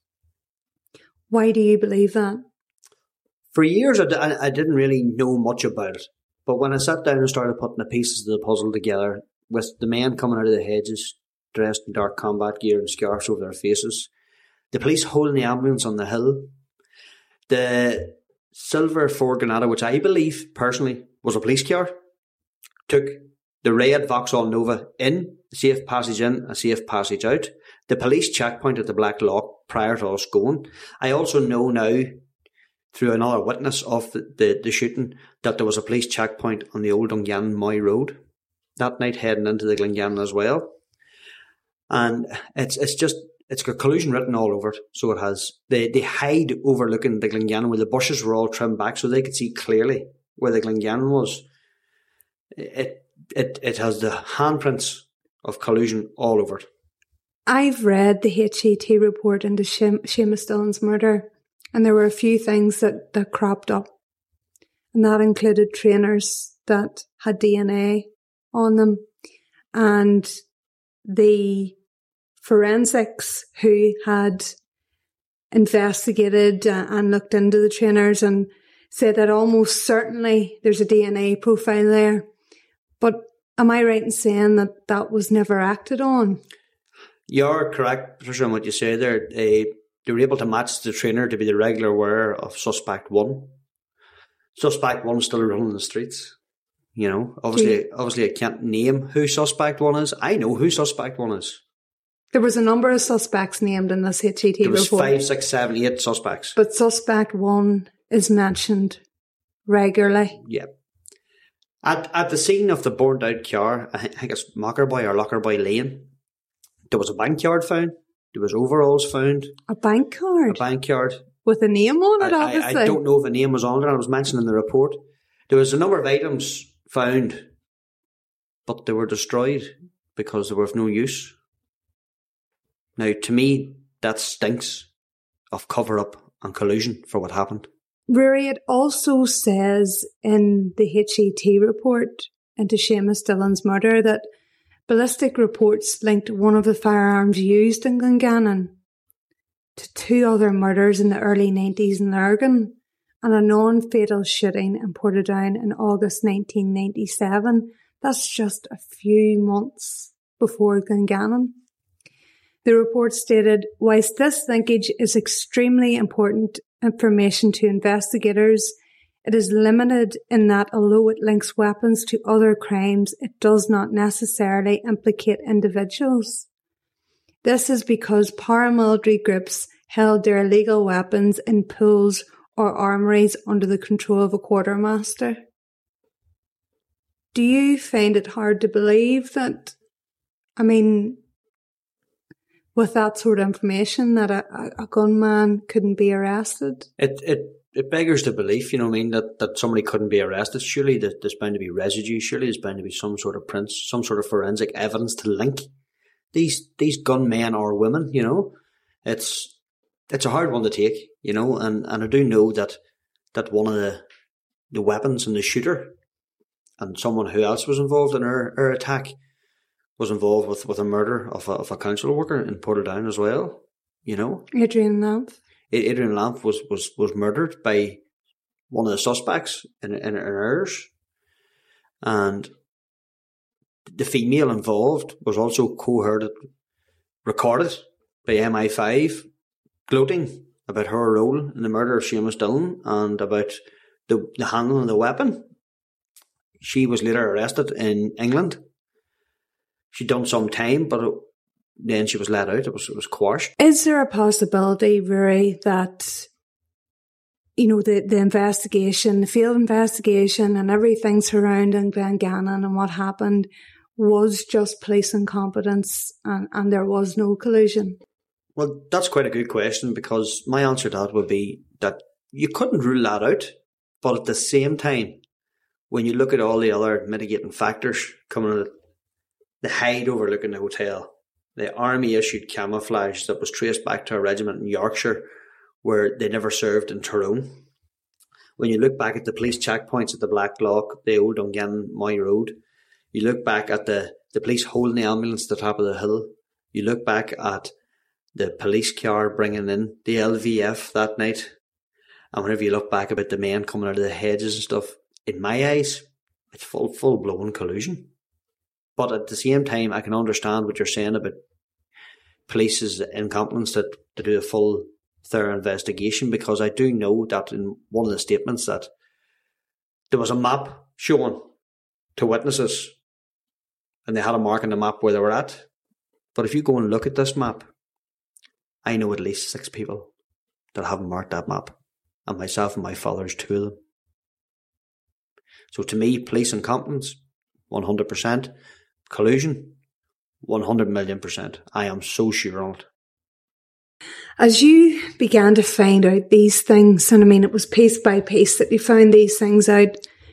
Why do you believe that? For years, I didn't really know much about it. But when I sat down and started putting the pieces of the puzzle together, with the men coming out of the hedges, dressed in dark combat gear and scarves over their faces, the police holding the ambulance on the hill, the silver Ford Granada, which I believe, personally, was a police car, took the red Vauxhall Nova in, safe passage in and safe passage out, the police checkpoint at the Black Lock prior to us going. I also know now, through another witness of the shooting, that there was a police checkpoint on the old Dungannon Moy Road that night heading into the Glengannon as well. And it's got collusion written all over it. So it has. They hide overlooking the Glengannon where the bushes were all trimmed back so they could see clearly where the Glengannon was. It has the handprints of collusion all over it. I've read the HET report into Seamus Dillon's murder, and there were a few things that cropped up. And that included trainers that had DNA on them, and the forensics who had investigated and looked into the trainers and said that almost certainly there's a DNA profile there. But am I right in saying that that was never acted on? You're correct, Patricia, on what you say there. They were able to match the trainer to be the regular wearer of Suspect 1. Suspect 1 is still running the streets. You know, obviously I can't name who Suspect 1 is. I know who Suspect 1 is. There was a number of suspects named in this HET report. There was 5, 6, 7, 8 suspects. But Suspect 1 is mentioned regularly. Yeah. At the scene of the burned out car, I think it's Mockerboy or Lockerboy Lane, there was a bank card found. There was overalls found. A bank card? A bank card. With a name on it, obviously. I don't know if a name was on it. It was mentioned in the report. There was a number of items found, but they were destroyed because they were of no use. Now, to me, that stinks of cover-up and collusion for what happened. Rory, it also says in the HET report into Seamus Dillon's murder that ballistic reports linked one of the firearms used in Glengannon to 2 other murders in the early 90s in Lurgan and a non-fatal shooting in Portadown in August 1997. That's just a few months before Glengannon. The report stated, whilst this linkage is extremely important information to investigators, it is limited in that although it links weapons to other crimes, it does not necessarily implicate individuals. This is because paramilitary groups held their illegal weapons in pools or armories under the control of a quartermaster. Do you find it hard to believe that, I mean, with that sort of information, that a gunman couldn't be arrested? It beggars the belief, you know what I mean, that somebody couldn't be arrested. Surely there's bound to be residue. Surely there's bound to be some sort of prints, some sort of forensic evidence to link these gunmen or women, you know. It's a hard one to take, you know, and I do know that one of the weapons and the shooter and someone who else was involved in her attack was involved with a murder of a council worker in Portadown as well, you know. Adrian Lamp. Adrian Lamp was murdered by one of the suspects in Ayres, and the female involved was also recorded by MI5, gloating about her role in the murder of Seamus Dillon and about the handling of the weapon. She was later arrested in England. She'd done some time, but then she was let out. It was quashed. Is there a possibility, Rory, that, you know, the investigation, the field investigation and everything surrounding Glengannon and what happened was just police incompetence and there was no collusion? Well, that's quite a good question, because my answer to that would be that you couldn't rule that out. But at the same time, when you look at all the other mitigating factors coming out, the hide overlooking the hotel, the army-issued camouflage that was traced back to a regiment in Yorkshire where they never served in Tyrone. When you look back at the police checkpoints at the Black Lock, the old Dungannon Moy Road, you look back at the police holding the ambulance at the top of the hill, you look back at the police car bringing in the LVF that night, and whenever you look back about the men coming out of the hedges and stuff, in my eyes, it's full-blown collusion. But at the same time, I can understand what you're saying about police's incompetence to do a full, thorough investigation, because I do know that in one of the statements that there was a map shown to witnesses and they had a mark on the map where they were at. But if you go and look at this map, I know at least 6 people that haven't marked that map, and myself and my father's 2 of them. So to me, police incompetence, 100%. Collusion, 100,000,000%. I am so sure on it. As you began to find out these things, and I mean, it was piece by piece that you found these things out,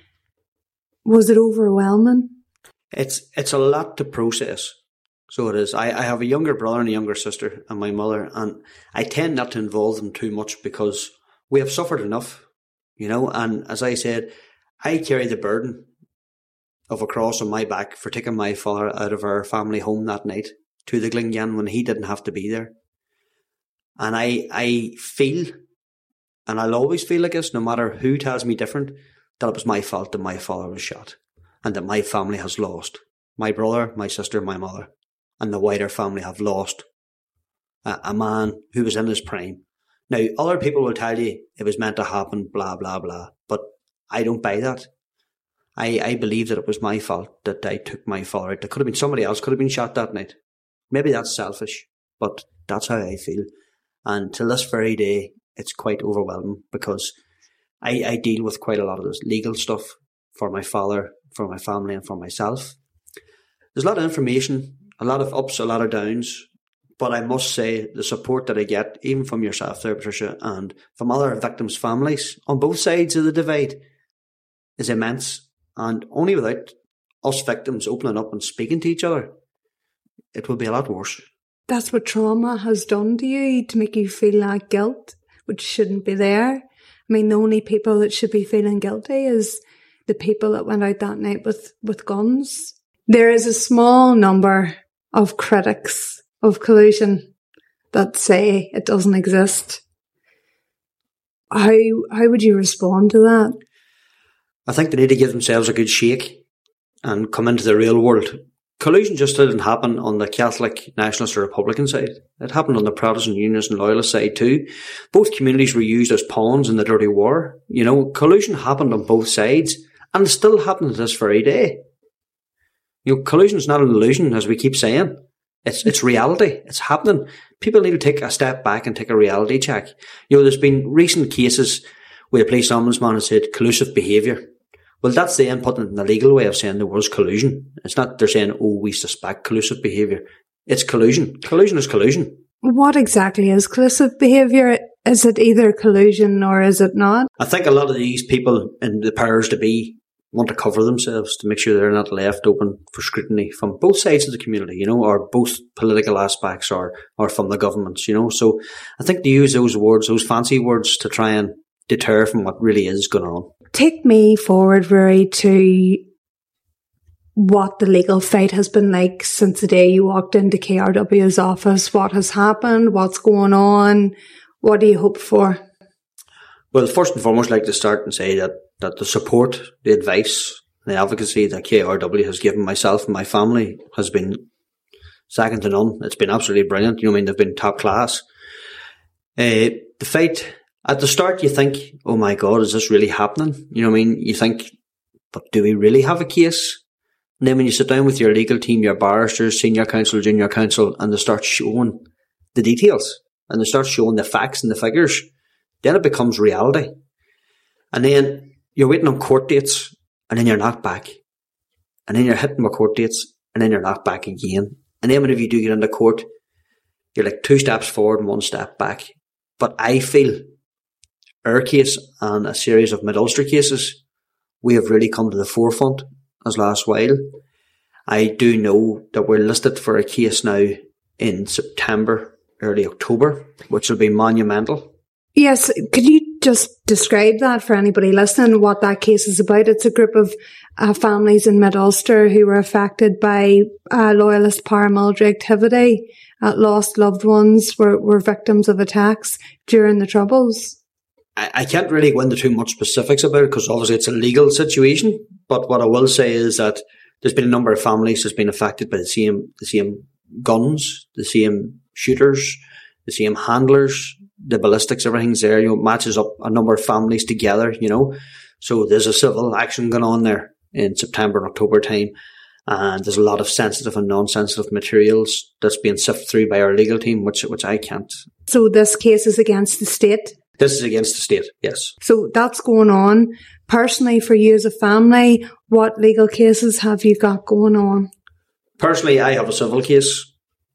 was it overwhelming? It's a lot to process. So it is. I have a younger brother and a younger sister and my mother, and I tend not to involve them too much because we have suffered enough, you know, and as I said, I carry the burden of a cross on my back for taking my father out of our family home that night to the Glengannon when he didn't have to be there. And I feel, and I'll always feel like this, no matter who tells me different, that it was my fault that my father was shot and that my family has lost. My brother, my sister, my mother, and the wider family have lost a man who was in his prime. Now, other people will tell you it was meant to happen, blah, blah, blah, but I don't buy that. I believe that it was my fault that I took my father out. There could have been somebody else, could have been shot that night. Maybe that's selfish, but that's how I feel. And till this very day, it's quite overwhelming because I deal with quite a lot of this legal stuff for my father, for my family, and for myself. There's a lot of information, a lot of ups, a lot of downs, but I must say the support that I get, even from yourself there, Patricia, and from other victims' families on both sides of the divide, is immense. And only without us victims opening up and speaking to each other, it will be a lot worse. That's what trauma has done to you, to make you feel like guilt, which shouldn't be there. I mean, the only people that should be feeling guilty is the people that went out that night with guns. There is a small number of critics of collusion that say it doesn't exist. How would you respond to that? I think they need to give themselves a good shake and come into the real world. Collusion just didn't happen on the Catholic, Nationalist or Republican side. It happened on the Protestant, Unionist and Loyalist side too. Both communities were used as pawns in the dirty war. You know, collusion happened on both sides and it's still happening to this very day. You know, collusion is not an illusion, as we keep saying. It's reality. It's happening. People need to take a step back and take a reality check. You know, there's been recent cases where the police ombudsman has said collusive behaviour. Well, that's the input in the legal way of saying there was collusion. It's not they're saying, oh, we suspect collusive behaviour. It's collusion. Collusion is collusion. What exactly is collusive behaviour? Is it either collusion or is it not? I think a lot of these people in the powers to be want to cover themselves to make sure they're not left open for scrutiny from both sides of the community, you know, or both political aspects or from the governments, you know. So I think they use those words, those fancy words, to try and deter from what really is going on. Take me forward, Rory, to what the legal fight has been like since the day you walked into KRW's office. What has happened? What's going on? What do you hope for? Well, first and foremost, I'd like to start and say that the support, the advice, the advocacy that KRW has given myself and my family has been second to none. It's been absolutely brilliant. You know what I mean? They've been top class. The fight, at the start you think, oh my God, is this really happening? You know what I mean? You think, but do we really have a case? And then when you sit down with your legal team, your barristers, senior counsel, junior counsel, and they start showing the details and they start showing the facts and the figures, then it becomes reality. And then you're waiting on court dates and then you're knocked back. And then you're hitting with court dates and then you're knocked back again. And then whenever you do get into court, you're like 2 steps forward and 1 step back. But I feel our case and a series of Mid-Ulster cases, we have really come to the forefront as last while. I do know that we're listed for a case now in September, early October, which will be monumental. Yes, could you just describe that for anybody listening, what that case is about? It's a group of families in Mid-Ulster who were affected by loyalist paramilitary activity, lost loved ones, were victims of attacks during the Troubles. I can't really go into too much specifics about it because obviously it's a legal situation. But what I will say is that there's been a number of families that's been affected by the same guns, the same shooters, the same handlers, the ballistics, everything's there. You know, matches up a number of families together, you know. So there's a civil action going on there in September and October time. And there's a lot of sensitive and non-sensitive materials that's being sifted through by our legal team, which I can't. So this case is against the state? This is against the state, yes. So that's going on. Personally, for you as a family, what legal cases have you got going on? Personally, I have a civil case.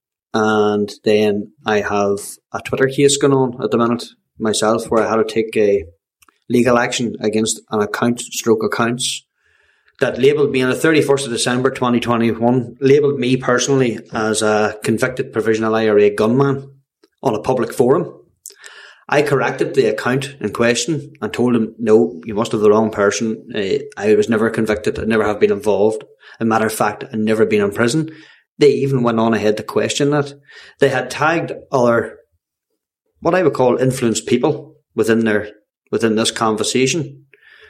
And then I have a Twitter case going on at the minute myself where I had to take a legal action against an accounts that labelled me on the 31st of December 2021, labelled me personally as a convicted provisional IRA gunman on a public forum. I corrected the account in question and told him, no, you must have the wrong person. I was never convicted. I never have been involved. As a matter of fact, I've never been in prison. They even went on ahead to question that. They had tagged other, what I would call influenced people within this conversation.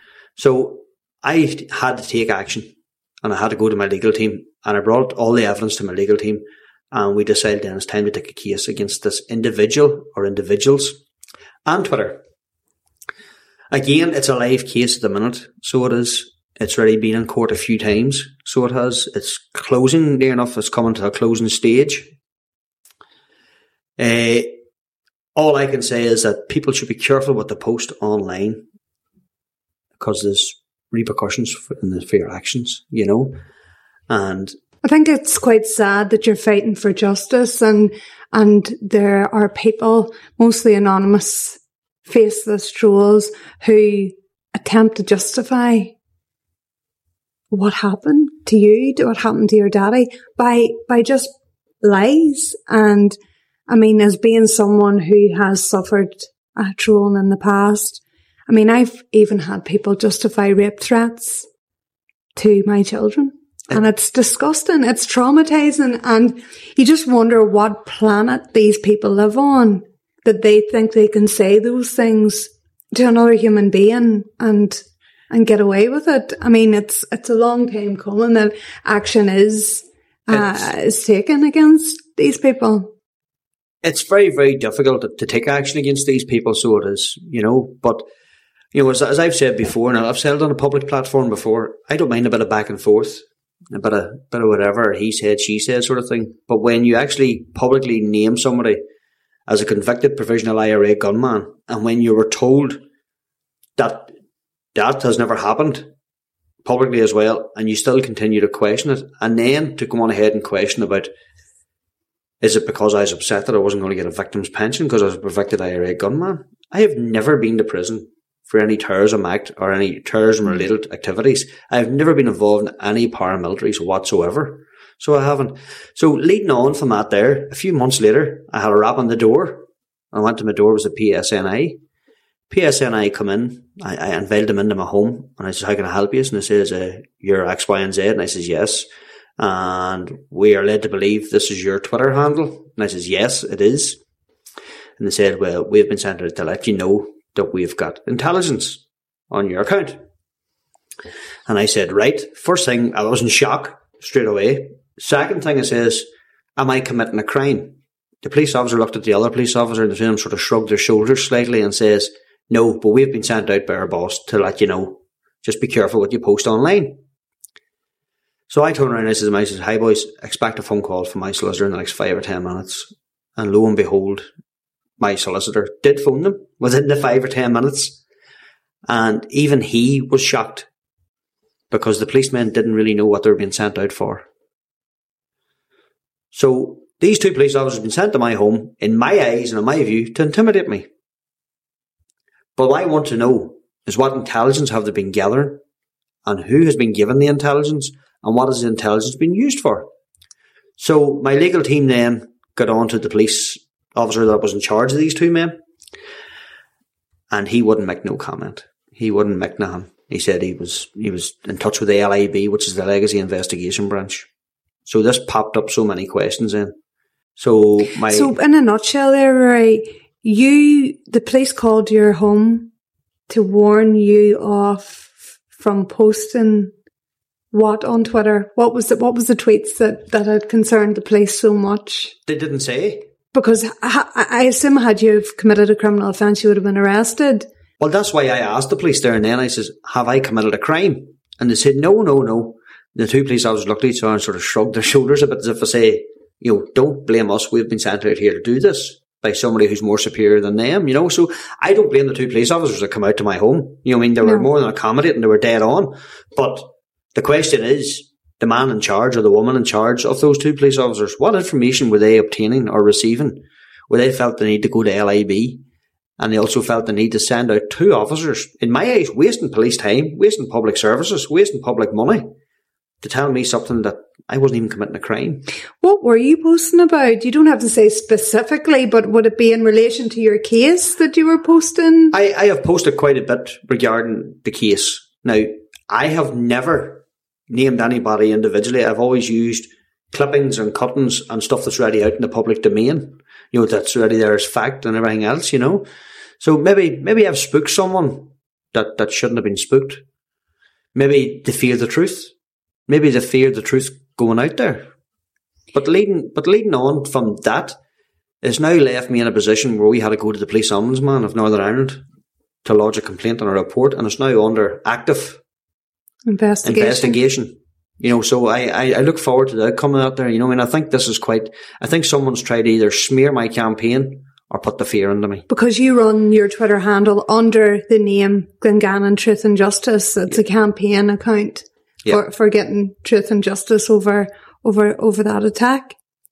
So I had to take action and I had to go to my legal team and I brought all the evidence to my legal team and we decided then it's time to take a case against this individual or individuals and Twitter. Again, it's a live case at the minute, so it is. It's already been in court a few times, so it has. It's closing near enough. It's coming to a closing stage. All I can say is that people should be careful what they post online because there's repercussions for your actions, you know. And I think it's quite sad that you're fighting for justice and there are people, mostly anonymous, faceless trolls who attempt to justify what happened to you, what happened to your daddy, by just lies. And I mean, as being someone who has suffered trolling in the past, I mean, I've even had people justify rape threats to my children. And it's disgusting. It's traumatizing. And you just wonder what planet these people live on that they think they can say those things to another human being and get away with it. I mean, it's a long time coming that action is taken against these people. It's very, very difficult to take action against these people, so it is, you know. But, you know, as I've said before, and I've said it on a public platform before, I don't mind a bit of back and forth, a bit of whatever, he said, she said sort of thing. But when you actually publicly name somebody as a convicted provisional IRA gunman, and when you were told that that has never happened, publicly as well, and you still continue to question it, and then to go on ahead and question about, is it because I was upset that I wasn't going to get a victim's pension because I was a convicted IRA gunman? I have never been to prison for any terrorism act or any terrorism-related activities. I have never been involved in any paramilitaries whatsoever. So I haven't. So leading on from that there, a few months later, I had a rap on the door. I went to my door, it was a PSNI. PSNI come in, I invited them into my home, and I said, how can I help you? And they says, you're X, Y, and Z. And I says, yes. And we are led to believe this is your Twitter handle. And I says, yes, it is. And they said, well, we've been sent out to let you know that we've got intelligence on your account. And I said, right. First thing, I was in shock straight away. Second thing, I says, am I committing a crime? The police officer looked at the other police officer and the two of them sort of shrugged their shoulders slightly and says, no, but we've been sent out by our boss to let you know. Just be careful what you post online. So I turned around and I says, hi boys, expect a phone call from my solicitor in the next 5 or 10 minutes. And lo and behold, my solicitor did phone them within the 5 or 10 minutes. And even he was shocked because the policemen didn't really know what they were being sent out for. So these two police officers have been sent to my home, in my eyes and in my view, to intimidate me. But what I want to know is what intelligence have they been gathering and who has been given the intelligence and what has the intelligence been used for. So my legal team then got on to the police officer that was in charge of these two men, and he wouldn't make no comment. He wouldn't make nothing. He said he was in touch with the LIB, which is the Legacy Investigation Branch. So this popped up so many questions in. So in a nutshell there, Rory, the police called your home to warn you off from posting what on Twitter? What was the tweets that had concerned the police so much? They didn't say. Because I assume had you committed a criminal offence, you would have been arrested. Well, that's why I asked the police there and then. I says, have I committed a crime? And they said, no. The two police officers looked at each other and sort of shrugged their shoulders a bit as if to say, don't blame us. We've been sent out here to do this by somebody who's more superior than them, So I don't blame the two police officers that come out to my home. They were more than accommodating. They were dead on. But the question is, the man in charge or the woman in charge of those two police officers, what information were they obtaining or receiving where they felt the need to go to LIB, and they also felt the need to send out two officers, in my eyes, wasting police time, wasting public services, wasting public money, to tell me something that I wasn't even committing a crime. What were you posting about? You don't have to say specifically, but would it be in relation to your case that you were posting? I have posted quite a bit regarding the case. Now, I have never named anybody individually. I've always used clippings and cuttings and stuff that's already out in the public domain. That's already there as fact and everything else, So maybe I've spooked someone that shouldn't have been spooked. Maybe they fear the truth. Maybe they fear the truth going out there. But leading on from that, it's now left me in a position where we had to go to the Police Ombudsman of Northern Ireland to lodge a complaint on a report, and it's now under active investigation. So I look forward to the outcome of that there. I think this is I think someone's tried to either smear my campaign or put the fear into me. Because you run your Twitter handle under the name Glengannon Truth and Justice. It's a campaign account for getting truth and justice over that attack.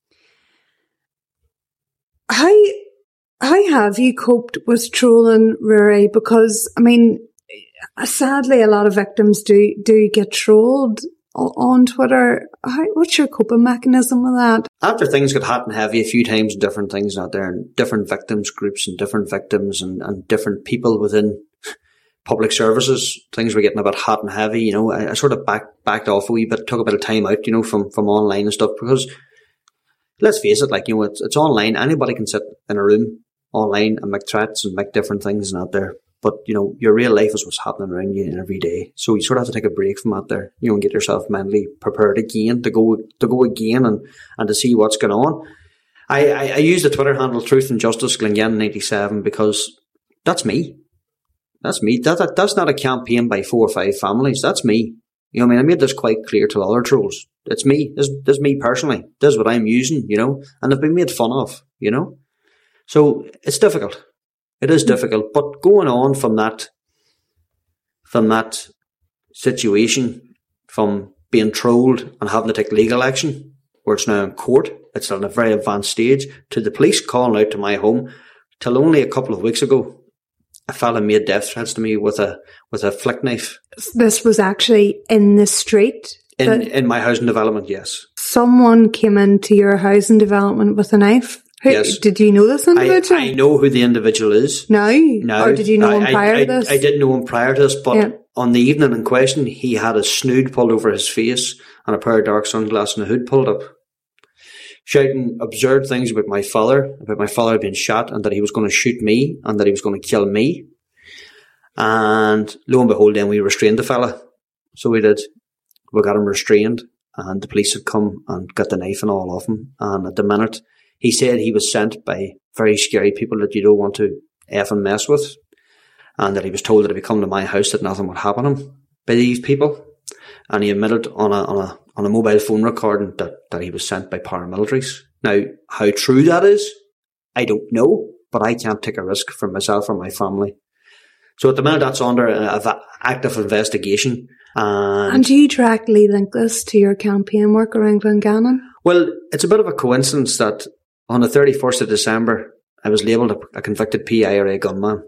How have you coped with trolling, Rory? Because, sadly, a lot of victims do get trolled on Twitter. What's your coping mechanism with that? After things got hot and heavy a few times, and different things out there, and different victims groups and different victims and different people within public services, things were getting a bit hot and heavy. I sort of backed off a wee bit, took a bit of time out, from online and stuff, because let's face it, it's online. Anybody can sit in a room online and make threats and make different things and out there. But, your real life is what's happening around you every day. So you sort of have to take a break from that there, and get yourself mentally prepared again to go again and to see what's going on. I use the Twitter handle Truth and Justice Glengannon97 because that's me. That's me. That's not a campaign by 4 or 5 families. That's me. I made this quite clear to other trolls. It's me. This is me personally. This is what I'm using, and I've been made fun of, So it's difficult. It is difficult. But going on from that situation, from being trolled and having to take legal action, where it's now in court, it's at a very advanced stage, to the police calling out to my home, till only a couple of weeks ago, a fella made death threats to me with a flick knife. This was actually in the street? In my housing development, yes. Someone came into your housing development with a knife? Yes. Did you know this individual? I know who the individual is. No? Or did you know him prior to this? I did know him prior to this, but on the evening in question, he had a snood pulled over his face and a pair of dark sunglasses and a hood pulled up, shouting absurd things about my father being shot and that he was going to shoot me and that he was going to kill me. And lo and behold, then we restrained the fella. So we did. We got him restrained, and the police had come and got the knife and all off him. And at the minute, he said he was sent by very scary people that you don't want to effing mess with, and that he was told that if he come to my house that nothing would happen to him by these people. And he admitted on a mobile phone recording that he was sent by paramilitaries. Now, how true that is, I don't know, but I can't take a risk for myself or my family. So at the minute, that's under an active investigation. And do you directly link this to your campaign work around Glengannon? Well, it's a bit of a coincidence that on the 31st of December, I was labelled a convicted PIRA gunman.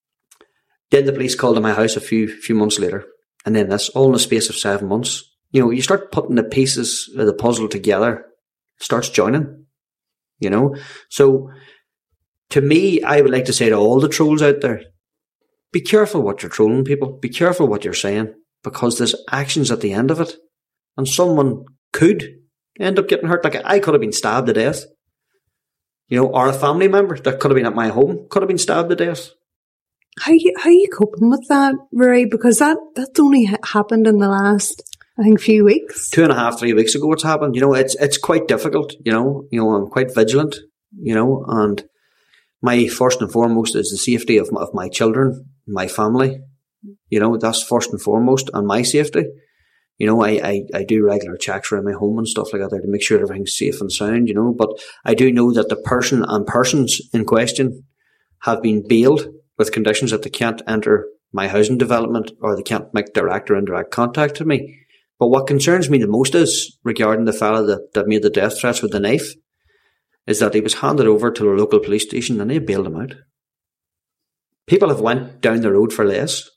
Then the police called to my house a few months later. And then this, all in the space of 7 months. You know, you start putting the pieces of the puzzle together, it starts joining, you know. So, to me, I would like to say to all the trolls out there, be careful what you're trolling people. Be careful what you're saying, because there's actions at the end of it. And someone could end up getting hurt. Like, I could have been stabbed to death. You know, or a family member that could have been at my home could have been stabbed to death. How are you coping with that, Rory? Because that's only happened in the last, I think, few weeks. 2.5, 3 weeks ago it's happened. You know, it's quite difficult, you know, I'm quite vigilant, you know, and my first and foremost is the safety of my children, my family. You know, that's first and foremost, and my safety. You know, I do regular checks around my home and stuff like that there to make sure everything's safe and sound, you know, but I do know that the person and persons in question have been bailed with conditions that they can't enter my housing development or they can't make direct or indirect contact with me. But what concerns me the most is, regarding the fella that made the death threats with the knife, is that he was handed over to a local police station and they bailed him out. People have went down the road for less.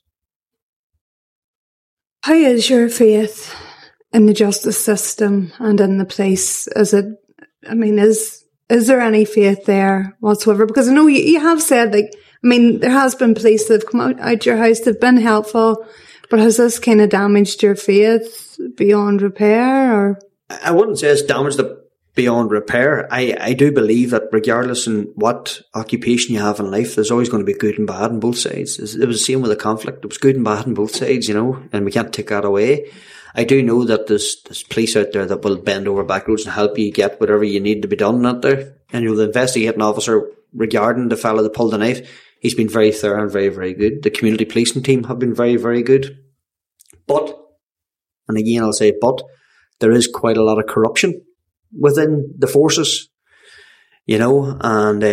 How is your faith in the justice system and in the police? Is there any faith there whatsoever? Because I know you have said, like, I mean, there has been police that have come out your house, they've been helpful, but has this kind of damaged your faith beyond repair? Or I wouldn't say it's damaged it beyond repair. I do believe that regardless in what occupation you have in life, there's always going to be good and bad on both sides. It was the same with the conflict. It was good and bad on both sides, you know, and we can't take that away. I do know that there's police out there that will bend over backwards and help you get whatever you need to be done out there. And, you know, the investigating officer regarding the fella that pulled the knife, he's been very thorough and very, very good. The community policing team have been very, very good. But, and again I'll say but, there is quite a lot of corruption within the forces, you know, and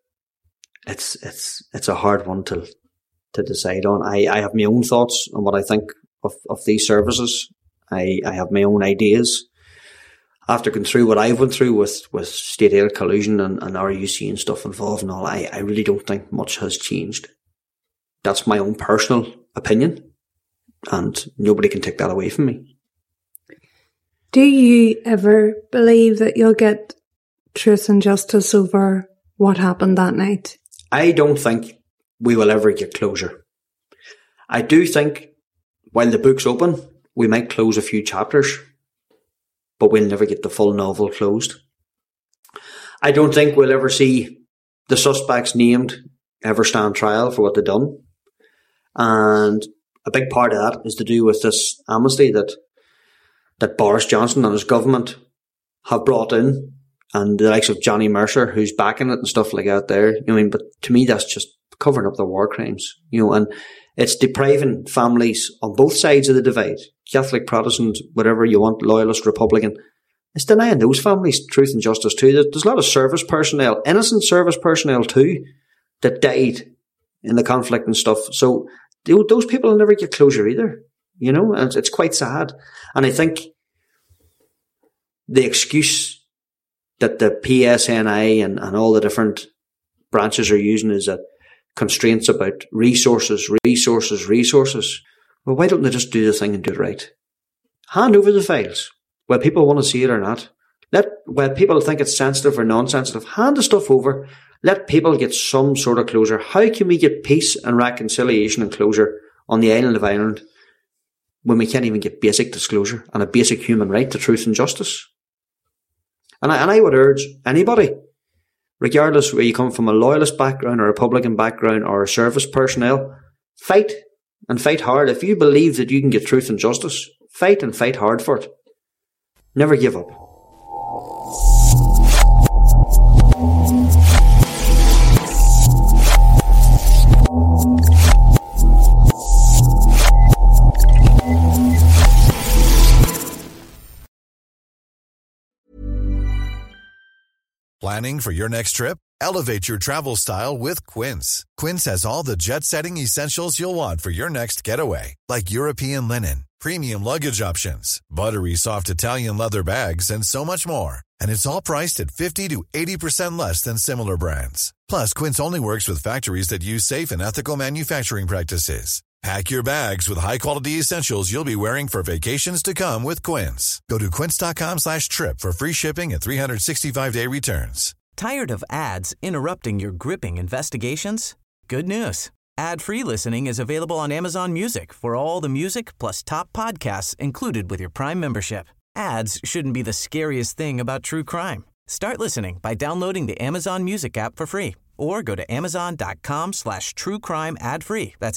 it's a hard one to decide on. I have my own thoughts on what I think of these services. I have my own ideas. After going through what I've went through with state aid collusion and RUC and stuff involved and all, I really don't think much has changed. That's my own personal opinion, and nobody can take that away from me. Do you ever believe that you'll get truth and justice over what happened that night? I don't think we will ever get closure. I do think while the book's open, we might close a few chapters, but we'll never get the full novel closed. I don't think we'll ever see the suspects named ever stand trial for what they've done. And a big part of that is to do with this amnesty that Boris Johnson and his government have brought in, and the likes of Johnny Mercer, who's backing it and stuff like that there. I mean, but to me, that's just covering up the war crimes, you know, and it's depriving families on both sides of the divide, Catholic, Protestant, whatever you want, loyalist, Republican. It's denying those families truth and justice too. There's a lot of service personnel, innocent service personnel too, that died in the conflict and stuff. So those people will never get closure either. you know, and it's quite sad. And I think the excuse that the PSNI and all the different branches are using is that constraints about resources. Well, why don't they just do the thing and do it right? Hand over the files, whether people want to see it or not. Whether people think it's sensitive or non-sensitive, hand the stuff over. Let people get some sort of closure. How can we get peace and reconciliation and closure on the island of Ireland when we can't even get basic disclosure and a basic human right to truth and justice? And I would urge anybody, regardless where you come from, a loyalist background or a Republican background or a service personnel, fight and fight hard. If you believe that you can get truth and justice, fight and fight hard for it. Never give up. Planning for your next trip? Elevate your travel style with Quince. Quince has all the jet-setting essentials you'll want for your next getaway, like European linen, premium luggage options, buttery soft Italian leather bags, and so much more. And it's all priced at 50 to 80% less than similar brands. Plus, Quince only works with factories that use safe and ethical manufacturing practices. Pack your bags with high-quality essentials you'll be wearing for vacations to come with Quince. Go to quince.com/trip for free shipping and 365-day returns. Tired of ads interrupting your gripping investigations? Good news. Ad-free listening is available on Amazon Music for all the music plus top podcasts included with your Prime membership. Ads shouldn't be the scariest thing about true crime. Start listening by downloading the Amazon Music app for free or go to amazon.com/truecrime ad-free. That's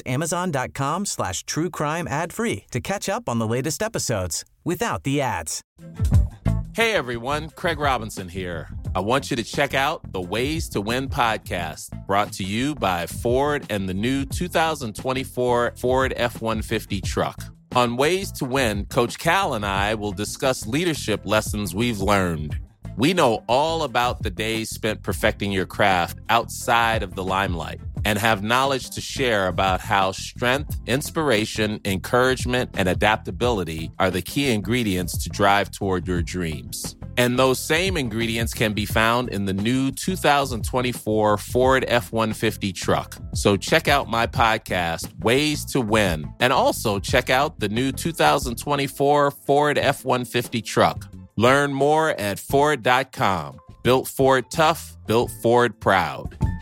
amazon.com/truecrime ad-free to catch up on the latest episodes without the ads. Hey everyone, Craig Robinson here. I want you to check out the Ways to Win podcast, brought to you by Ford and the new 2024 Ford F-150 truck. On Ways to Win, Coach Cal and I will discuss leadership lessons we've learned. We know all about the days spent perfecting your craft outside of the limelight and have knowledge to share about how strength, inspiration, encouragement, and adaptability are the key ingredients to drive toward your dreams. And those same ingredients can be found in the new 2024 Ford F-150 truck. So check out my podcast, Ways to Win, and also check out the new 2024 Ford F-150 truck. Learn more at Ford.com. Built Ford tough, built Ford proud.